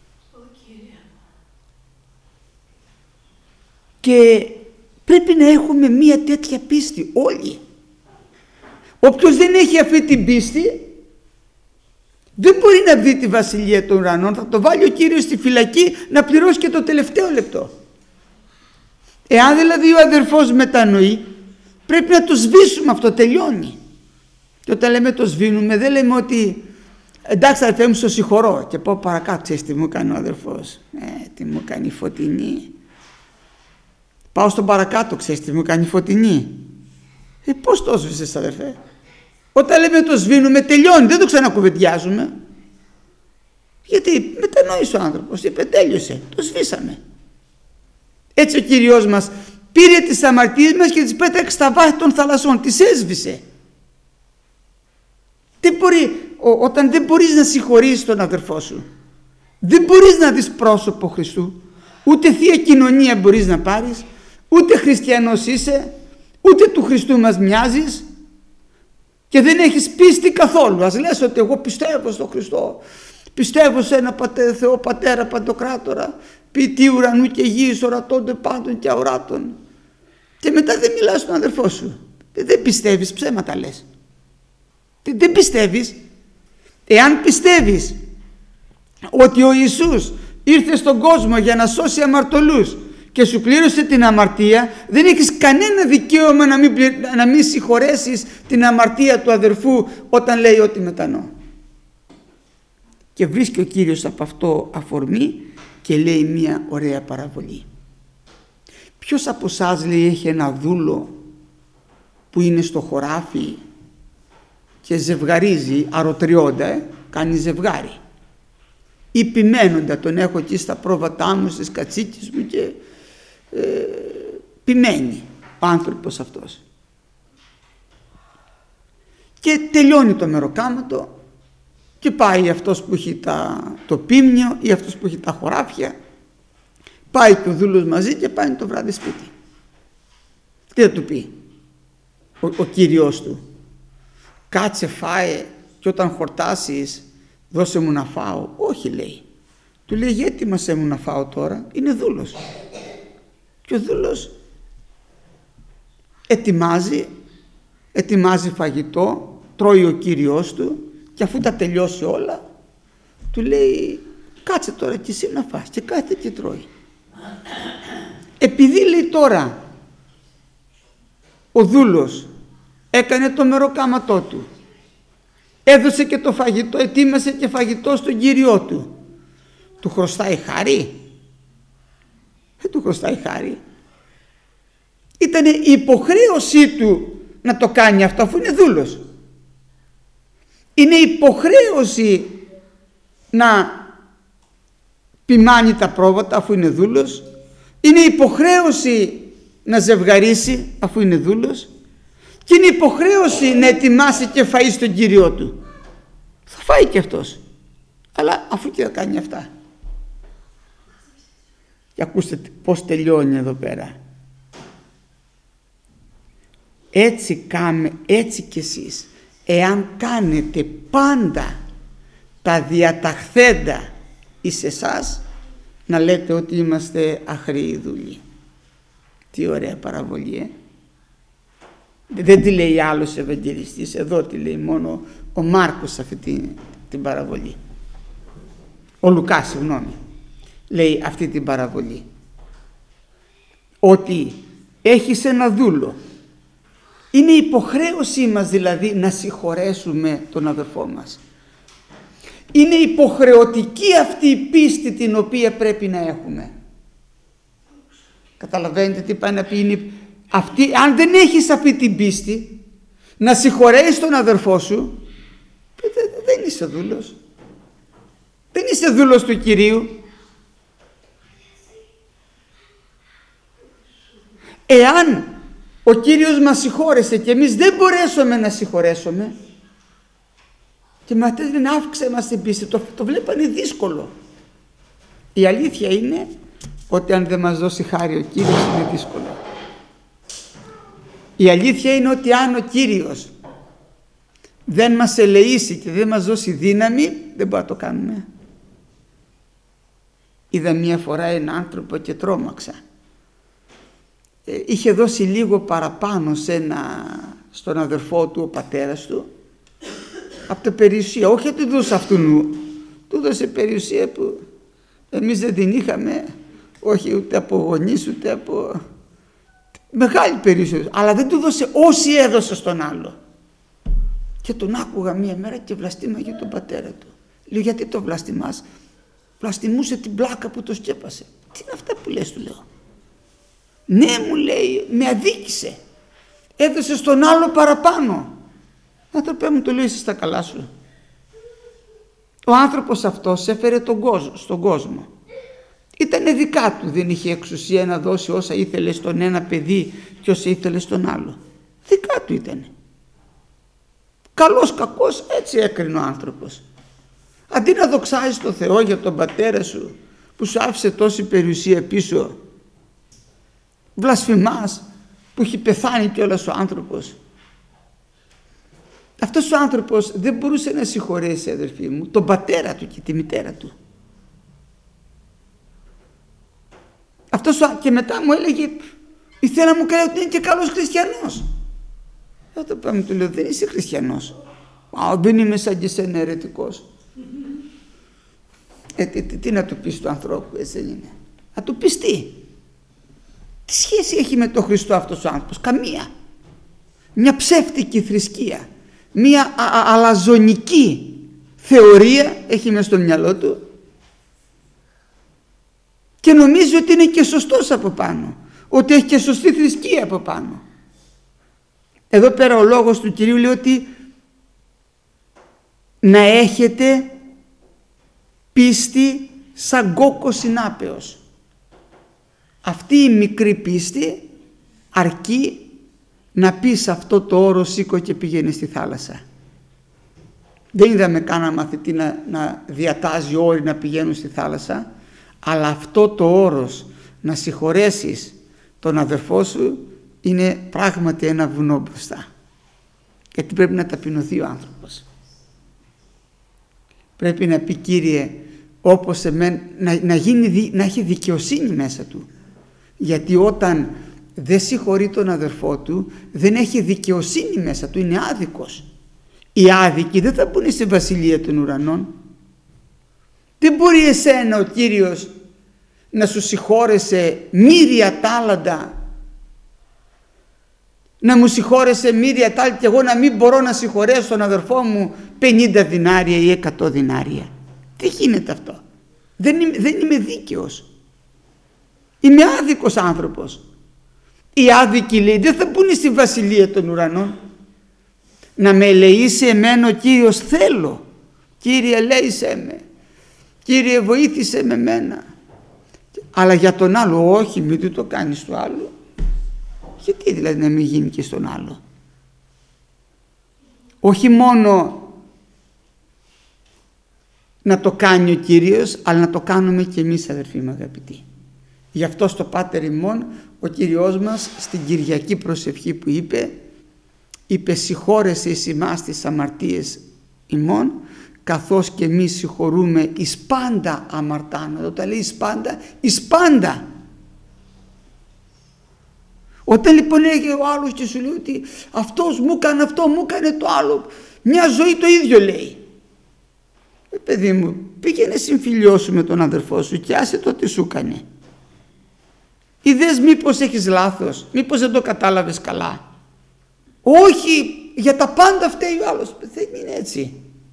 Και πρέπει να έχουμε μία τέτοια πίστη όλοι. Όποιος δεν έχει αυτή την πίστη δεν μπορεί να δει τη βασιλεία των ουρανών. Θα το βάλει ο Κύριος στη φυλακή να πληρώσει και το τελευταίο λεπτό. Εάν δηλαδή ο αδερφός μετανοεί, πρέπει να το σβήσουμε, αυτό τελειώνει. Και όταν λέμε το σβήνουμε, δεν λέμε ότι εντάξει αδερφέ μου, στο συγχωρώ και πω παρακάτω. Ξέρεις τι μου κάνει ο αδερφός? Τι μου κάνει η Φωτεινή. Πάω στον παρακάτω, ξέρεις τι μου κάνει η Φωτεινή. Πώς το σβήσες αδερφέ? Όταν λέμε το σβήνουμε, τελειώνει, δεν το ξανακουβεντιάζουμε. Γιατί μετανόησε ο άνθρωπος, είπε τέλειωσε, το σβήσαμε. Έτσι ο Κύριος μας πήρε τις αμαρτίες μας και τις πέταξε στα βάθη των θαλασσών, τις έσβησε. Όταν δεν μπορείς να συγχωρήσεις τον αδερφό σου, δεν μπορείς να δεις πρόσωπο Χριστού, ούτε Θεία Κοινωνία μπορείς να πάρεις, ούτε χριστιανός είσαι, ούτε του Χριστού μας μοιάζεις και δεν έχεις πίστη καθόλου. Ας λες ότι εγώ πιστεύω στον Χριστό, πιστεύω σε ένα Θεό Πατέρα Παντοκράτορα, ποιητή ουρανού και γης, ορατώνται πάντων και αοράτων, και μετά δεν μιλάς στον αδερφό σου. Δεν πιστεύεις, ψέματα λες. Δεν πιστεύεις. Εάν πιστεύεις ότι ο Ιησούς ήρθε στον κόσμο για να σώσει αμαρτωλούς και σου πλήρωσε την αμαρτία, δεν έχεις κανένα δικαίωμα να μην συγχωρέσεις την αμαρτία του αδερφού όταν λέει ότι μετανοώ. Και βρίσκει ο Κύριος από αυτό αφορμή και λέει μία ωραία παραβολή. Ποιος από εσάς, λέει, έχει ένα δούλο που είναι στο χωράφι και ζευγαρίζει, αρωτριώντα, κάνει ζευγάρι, ή ποιμένοντα, τον έχω εκεί στα πρόβατά μου, στις κατσίκες μου και ποιμένει ο άνθρωπος αυτός. Και τελειώνει το μεροκάματο και πάει αυτός που έχει το πίμνιο ή αυτός που έχει τα χωράφια, πάει και ο δούλος μαζί και πάει το βράδυ σπίτι. Τι θα του πει ο Κύριος του? Κάτσε φάε και όταν χορτάσεις δώσε μου να φάω. Όχι, λέει. Του λέει, γιατί ετοίμασέ μου να φάω τώρα, είναι δούλος. Και ο δούλος ετοιμάζει φαγητό, τρώει ο Κύριος του και αφού τα τελειώσει όλα του λέει, κάτσε τώρα κι εσύ να φας, και κάθεται και τρώει. Επειδή, λέει, τώρα ο δούλος έκανε το μεροκάματό του, έδωσε και το φαγητό, ετοίμασε και φαγητό στον Κύριό του, του χρωστάει χάρη? Δεν του χρωστάει χάρη. Ήταν η υποχρέωσή του να το κάνει αυτό, αφού είναι δούλος. Είναι υποχρέωση να ποιμάνει τα πρόβατα αφού είναι δούλος. Είναι υποχρέωση να ζευγαρίσει αφού είναι δούλος. Και είναι υποχρέωση να ετοιμάσει και φαΐ στον Κύριό του. Θα φάει και αυτός, αλλά αφού και θα κάνει αυτά. Και ακούστε πως τελειώνει εδώ πέρα. Έτσι κι εσείς, εάν κάνετε πάντα τα διαταχθέντα εις εσάς, να λέτε ότι είμαστε αχρήοι δούλοι. Τι ωραία παραβολή, Δεν τη λέει άλλος Ευαγγελιστής, εδώ τη λέει μόνο ο Μάρκος αυτή την παραβολή. Ο Λουκάς, συγγνώμη, λέει αυτή την παραβολή. Ότι έχεις ένα δούλο. Είναι υποχρέωσή μας δηλαδή να συγχωρέσουμε τον αδερφό μας. Είναι υποχρεωτική αυτή η πίστη την οποία πρέπει να έχουμε. Καταλαβαίνετε τι πάει να πει? Αν δεν έχεις αυτή την πίστη να συγχωρέσεις τον αδερφό σου, δεν είσαι δούλος. Δεν είσαι δούλος του Κυρίου. Εάν ο Κύριος μας συγχώρεσε και εμείς δεν μπορέσουμε να συγχωρέσουμε, Και οι μαθητές λένε αύξησε μας την πίστη, το βλέπανε δύσκολο. Η αλήθεια είναι ότι αν δεν μας δώσει χάρη ο Κύριος είναι δύσκολο. Η αλήθεια είναι ότι αν ο Κύριος δεν μας ελεήσει και δεν μας δώσει δύναμη, δεν μπορούμε να το κάνουμε. Είδα μία φορά έναν άνθρωπο και τρόμαξα. Είχε δώσει λίγο παραπάνω στον αδερφό του ο πατέρας του από την περιουσία. Όχι ότι του δώσε αυτού, του δώσε περιουσία που εμείς δεν την είχαμε, όχι ούτε από γονείς ούτε από μεγάλη περιουσία, αλλά δεν του δώσε όση έδωσε στον άλλο. Και τον άκουγα μία μέρα και βλαστήμαγε τον πατέρα του. Λέω, γιατί το βλαστημάς? Βλαστημούσε την πλάκα που το σκέπασε. Τι είναι αυτά που λες, του λέω. Ναι, μου λέει, με αδίκησε. Έδωσε στον άλλο παραπάνω. Άνθρωπε μου, το λέω, είσαι στα καλά σου. Ο άνθρωπος αυτός έφερε στον κόσμο. Ήτανε δικά του, δεν είχε εξουσία να δώσει όσα ήθελε στον ένα παιδί και όσα ήθελε στον άλλο. Δικά του ήτανε. Καλός κακός, έτσι έκρινε ο άνθρωπος. Αντί να δοξάζεις τον Θεό για τον πατέρα σου που σου άφησε τόση περιουσία πίσω, βλασφημάς που έχει πεθάνει κιόλας ο άνθρωπος. Αυτός ο άνθρωπος δεν μπορούσε να συγχωρέσει, αδερφοί μου, τον πατέρα του και τη μητέρα του. Και μετά μου έλεγε, ήθελα να μου κάνει ότι είναι και καλός χριστιανός. Αυτό πάμε, του λέω, δεν είσαι χριστιανός. Δεν είμαι σαν και εσένα αιρετικός. Τι να του πεις του ανθρώπου, έτσι δεν είναι? Να του πεις τι σχέση έχει με τον Χριστό αυτός ο άνθρωπος? Καμία. Μια ψεύτικη θρησκεία, μια αλαζονική θεωρία έχει μες στο μυαλό του και νομίζει ότι είναι και σωστός από πάνω, ότι έχει και σωστή θρησκεία από πάνω. Εδώ πέρα ο λόγος του Κυρίου λέει ότι να έχετε πίστη σαν κόκκο συνάπεως. Αυτή η μικρή πίστη αρκεί να πεις αυτό το όρο, σήκω και πήγαινε στη θάλασσα. Δεν είδαμε κανένα μαθητή να διατάζει όροι να πηγαίνουν στη θάλασσα, αλλά αυτό το όρος να συγχωρέσεις τον αδερφό σου είναι πράγματι ένα βουνό μπροστά. Γιατί πρέπει να ταπεινωθεί ο άνθρωπος. Πρέπει να πει, Κύριε, όπως να έχει δικαιοσύνη μέσα του. Γιατί όταν δεν συγχωρεί τον αδερφό του, δεν έχει δικαιοσύνη μέσα του, είναι άδικος. Οι άδικοι δεν θα μπουν στη βασιλεία των ουρανών. Δεν μπορεί εσένα ο Κύριος να σου συγχώρεσε μοίρια τάλαντα, να μου συγχώρεσε μοίρια τάλαντα και εγώ να μην μπορώ να συγχωρέσω τον αδερφό μου 50 δινάρια ή 100 δινάρια. Τι γίνεται αυτό? Δεν είμαι δίκαιος. Είμαι άδικος άνθρωπος. Οι άδικοι, λέει, δεν θα μπουν στη βασιλεία των ουρανών. Να με ελεήσει εμένα ο Κύριος θέλω. Κύριε, ελέησέ με. Κύριε, βοήθησε με μένα. Αλλά για τον άλλο, όχι, μην του το κάνεις του άλλου. Γιατί δηλαδή να μην γίνει και στον άλλο? Όχι μόνο να το κάνει ο Κύριος, αλλά να το κάνουμε και εμείς, αδερφοί μου αγαπητοί. Γι' αυτό στο Πάτερ ημών ο Κύριος μας στην Κυριακή προσευχή που είπε συγχώρεσαι εις ημάς τις αμαρτίες ημών, καθώς και εμείς συγχωρούμε εις πάντα αμαρτάνων. Εδώ τα λέει εις πάντα. Όταν λοιπόν έγινε ο άλλος και σου λέει ότι αυτός μου έκανε αυτό, μου έκανε το άλλο, μια ζωή το ίδιο λέει. Παιδί μου, πήγαινε συμφιλιώσου με τον αδερφό σου και άσε το τι σου έκανε. Είδες μήπως έχεις λάθος, μήπως δεν το κατάλαβες καλά? Όχι, για τα πάντα φταίει ο άλλος. Δεν είναι έτσι.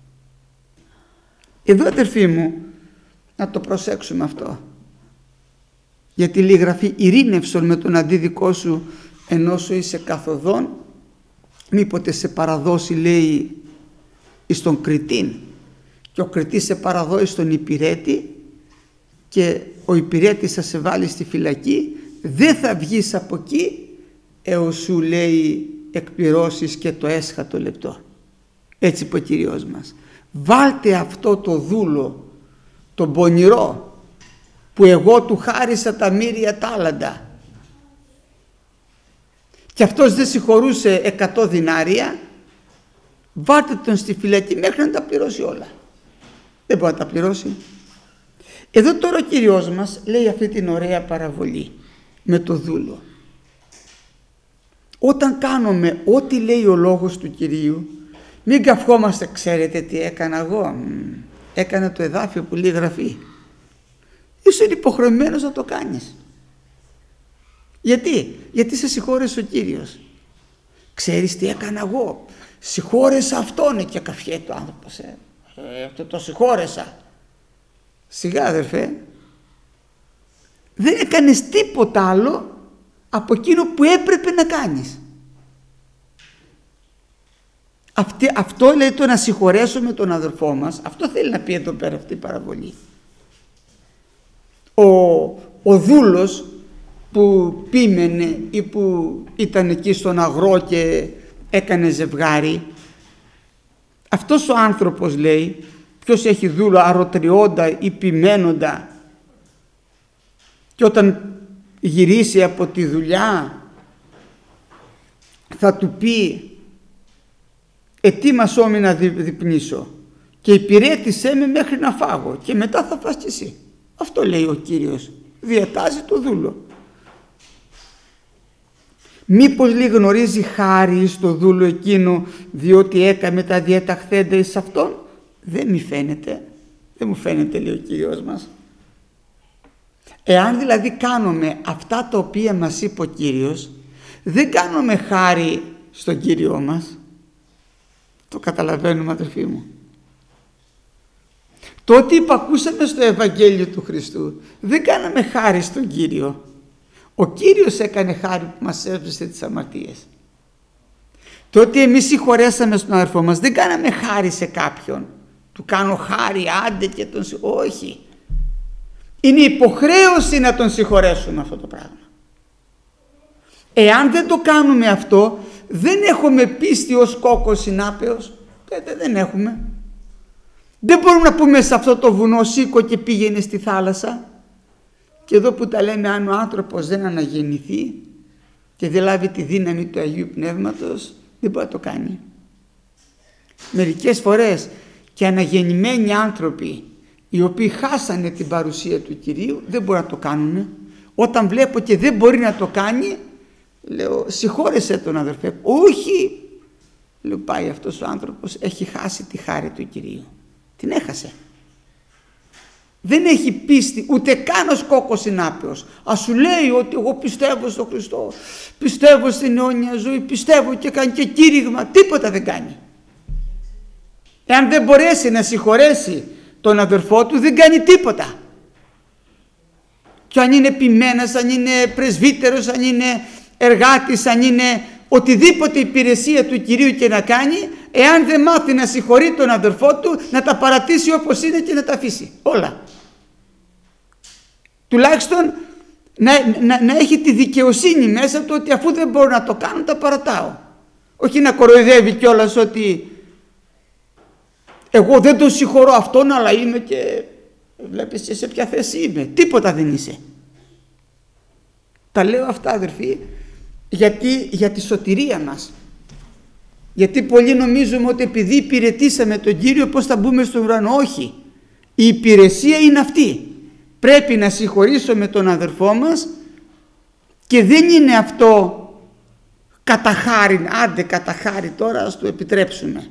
Εδώ, αδερφοί μου, να το προσέξουμε αυτό. Γιατί λέει γραφή, ειρήνευσον με τον αντίδικό σου ενώ σου είσαι καθοδόν, μήποτε σε παραδώσει, λέει, εις τον κριτήν και ο κριτής σε παραδώσει στον υπηρέτη και ο υπηρέτης θα σε βάλει στη φυλακή, δεν θα βγεις από εκεί έως σου, λέει, εκπληρώσεις και το έσχατο λεπτό. Έτσι είπε ο Κύριος μας. βάλτε αυτό το δούλο, τον πονηρό, που εγώ του χάρισα τα μύρια τάλαντα και αυτός δεν συγχωρούσε 100 δινάρια, βάλτε τον στη φυλακή μέχρι να τα πληρώσει όλα. Δεν μπορεί να τα πληρώσει. Εδώ τώρα ο Κύριος μας λέει αυτή την ωραία παραβολή με το δούλο. Όταν κάνουμε ό,τι λέει ο λόγος του Κυρίου, μην καυχόμαστε, ξέρετε τι έκανα εγώ, έκανα το εδάφιο που λέει γραφή. Είσαι υποχρεωμένος να το κάνεις. Γιατί σε συγχώρεσε ο Κύριος. Ξέρεις τι έκανα εγώ, συγχώρεσα αυτόν, και καφιέται ο άνθρωπος, το συγχώρεσα. Σιγά αδερφέ, δεν έκανες τίποτα άλλο από εκείνο που έπρεπε να κάνεις. Αυτό λέει το να συγχωρέσουμε τον αδερφό μας, αυτό θέλει να πει εδώ πέρα αυτή η παραβολή. Ο δούλος που πίμενε ή που ήταν εκεί στον αγρό και έκανε ζευγάρι, αυτός ο άνθρωπος, λέει, ποιος έχει δούλο αρωτριώντα ή ποιμένοντα, και όταν γυρίσει από τη δουλειά θα του πει ετοίμασό με να διπνήσω και υπηρέτησέ με μέχρι να φάγω και μετά θα φας και εσύ. Αυτό λέει ο Κύριος, διατάζει το δούλο. Μήπως λέει γνωρίζει χάρη στο δούλο εκείνο διότι έκαμε τα διαταχθέντα εις αυτόν? Δεν μου φαίνεται, λέει ο Κύριος μας. Εάν δηλαδή κάνουμε αυτά τα οποία μας είπε ο Κύριος, δεν κάνουμε χάρη στον Κύριό μας. Το καταλαβαίνουμε, αδελφοί μου? Το ότι υπακούσαμε στο Ευαγγέλιο του Χριστού, δεν κάναμε χάρη στον Κύριο. Ο Κύριος έκανε χάρη που μας έβρισε τις αμαρτίες. Το ότι εμείς συγχωρέσαμε στον αδερφό μας, δεν κάναμε χάρη σε κάποιον. Του κάνω χάρη, άντε και τον συγχωρέσουμε. Όχι. Είναι υποχρέωση να τον συγχωρέσουμε αυτό το πράγμα. Εάν δεν το κάνουμε αυτό, δεν έχουμε πίστη ως κόκκος συνάπεως. Δεν έχουμε. Δεν μπορούμε να πούμε σε αυτό το βουνό σήκω και πήγαινε στη θάλασσα. Και εδώ που τα λέμε, αν ο άνθρωπος δεν αναγεννηθεί και δεν λάβει τη δύναμη του Αγίου Πνεύματος, δεν μπορεί να το κάνει. Μερικές φορές και αναγεννημένοι άνθρωποι οι οποίοι χάσανε την παρουσία του Κυρίου δεν μπορούν να το κάνουν. Όταν βλέπω και δεν μπορεί να το κάνει, λέω συγχώρεσέ τον αδερφέ. Όχι, λέω πάει αυτός ο άνθρωπος, έχει χάσει τη χάρη του Κυρίου. Την έχασε. Δεν έχει πίστη ούτε καν ως κόκκος συνάπεως. Ας σου λέει ότι εγώ πιστεύω στον Χριστό, πιστεύω στην αιώνια ζωή, πιστεύω και κάνει και κήρυγμα, τίποτα δεν κάνει. Εάν δεν μπορέσει να συγχωρέσει τον αδερφό του, δεν κάνει τίποτα. Και αν είναι ποιμένας, αν είναι πρεσβύτερος, αν είναι εργάτης, αν είναι οτιδήποτε υπηρεσία του Κυρίου και να κάνει, εάν δεν μάθει να συγχωρεί τον αδερφό του, να τα παρατήσει όπως είναι και να τα αφήσει όλα. Τουλάχιστον να έχει τη δικαιοσύνη μέσα του ότι αφού δεν μπορώ να το κάνω, τα παρατάω. Όχι να κοροϊδεύει κιόλας ότι εγώ δεν τον συγχωρώ αυτόν, αλλά είμαι και βλέπεις και σε ποια θέση είμαι. Τίποτα δεν είσαι. Τα λέω αυτά, αδερφοί, για τη σωτηρία μας. Γιατί πολλοί νομίζουμε ότι επειδή υπηρετήσαμε τον Κύριο πώς θα μπούμε στον ουρανό. Όχι. Η υπηρεσία είναι αυτή. Πρέπει να συγχωρήσουμε τον αδερφό μας και δεν είναι αυτό κατά χάριν. Άντε κατά χάρη τώρα ας του επιτρέψουμε.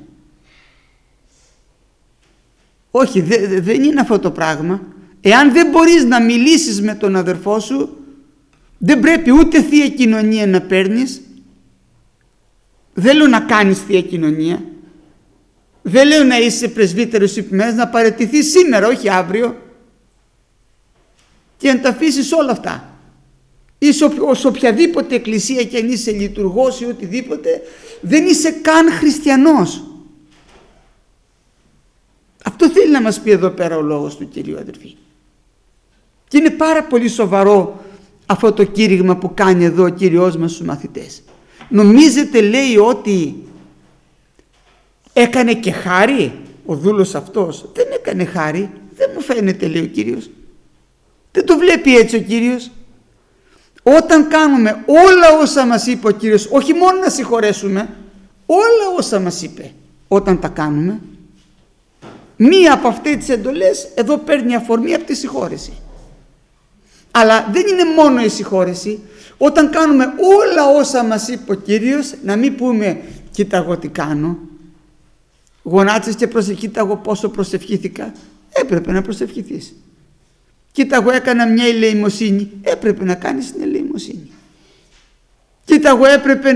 Όχι, δεν είναι αυτό το πράγμα. Εάν δεν μπορείς να μιλήσεις με τον αδερφό σου, δεν πρέπει ούτε Θεία Κοινωνία να παίρνεις. Δεν λέω να κάνεις Θεία Κοινωνία. Δεν λέω να είσαι πρεσβύτερος ή ποιμένας, να παραιτηθείς σήμερα, όχι αύριο. Και να τα αφήσεις όλα αυτά. Ή σε οποιαδήποτε εκκλησία και αν είσαι λειτουργός ή οτιδήποτε, δεν είσαι καν χριστιανός. Αυτό θέλει να μας πει εδώ πέρα ο λόγος του Κυρίου, αδερφοί. Και είναι πάρα πολύ σοβαρό αυτό το κήρυγμα που κάνει εδώ ο Κύριος μας στους μαθητές. Νομίζετε, λέει, ότι έκανε και χάρη? ο δούλος αυτός δεν έκανε χάρη, δεν μου φαίνεται, λέει ο Κύριος. Δεν το βλέπει έτσι ο Κύριος. Όταν κάνουμε όλα όσα μας είπε ο Κύριος, όχι μόνο να συγχωρέσουμε, όλα όσα μας είπε, όταν τα κάνουμε, μία από αυτές τις εντολές εδώ παίρνει αφορμή από τη συγχώρεση. Αλλά δεν είναι μόνο η συγχώρεση. Όταν κάνουμε όλα όσα μας είπε ο Κύριος, να μην πούμε κοίτα εγώ τι κάνω, γονάτσες και κοίτα εγώ πόσο προσευχήθηκα. Έπρεπε να προσευχηθείς. Κοίτα εγώ έκανα μια ελεημοσύνη. Έπρεπε να κάνεις την ελεημοσύνη. Κοίτα εγώ έπρεπε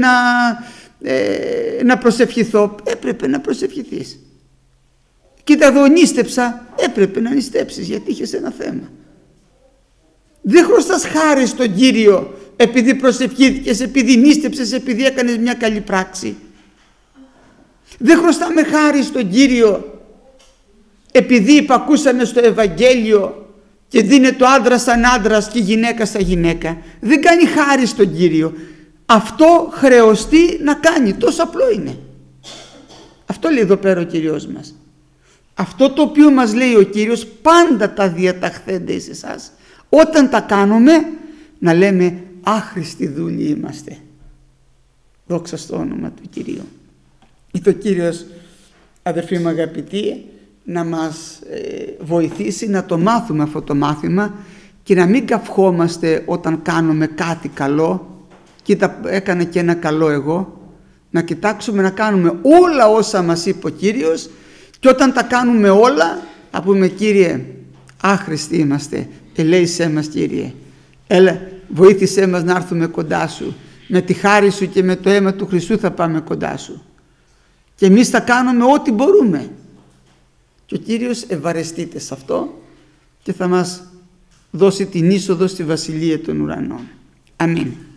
να προσευχηθώ. Έπρεπε να προσευχηθείς. Κοίτα εδώ νίστεψα. Έπρεπε να νηστέψεις γιατί είχες ένα θέμα. Δεν χρωστάς χάρη στον Κύριο επειδή προσευχήθηκες, επειδή νήστεψες, επειδή έκανες μια καλή πράξη. Δεν χρωστάμε χάρη στον Κύριο επειδή υπακούσαμε στο Ευαγγέλιο και δίνεται ο άντρας σαν άντρας και η γυναίκα σαν γυναίκα. Δεν κάνει χάρη στον Κύριο. Αυτό χρεωστεί να κάνει. Τόσο απλό είναι. Αυτό λέει εδώ πέρα ο Κύριος μας. Αυτό το οποίο μας λέει ο Κύριος, πάντα τα διαταχθένται εις εσάς. Όταν τα κάνουμε, να λέμε άχρηστοι δούλοι είμαστε. Δόξα στο όνομα του Κυρίου. Ήθελε ο Κύριος, αδερφοί μου αγαπητοί, να μας βοηθήσει να το μάθουμε αυτό το μάθημα και να μην καυχόμαστε όταν κάνουμε κάτι καλό. Κοίτα, έκανα και ένα καλό εγώ. Να κοιτάξουμε να κάνουμε όλα όσα μας είπε ο Κύριος και όταν τα κάνουμε όλα, να πούμε Κύριε, άχρηστοι είμαστε, ελέησέ μας Κύριε, έλα βοήθησέ μας να έρθουμε κοντά Σου, με τη χάρη Σου και με το αίμα του Χριστού θα πάμε κοντά Σου και εμείς θα κάνουμε ό,τι μπορούμε και ο Κύριος ευαρεστείται σε αυτό και θα μας δώσει την είσοδο στη Βασιλεία των Ουρανών. Αμήν.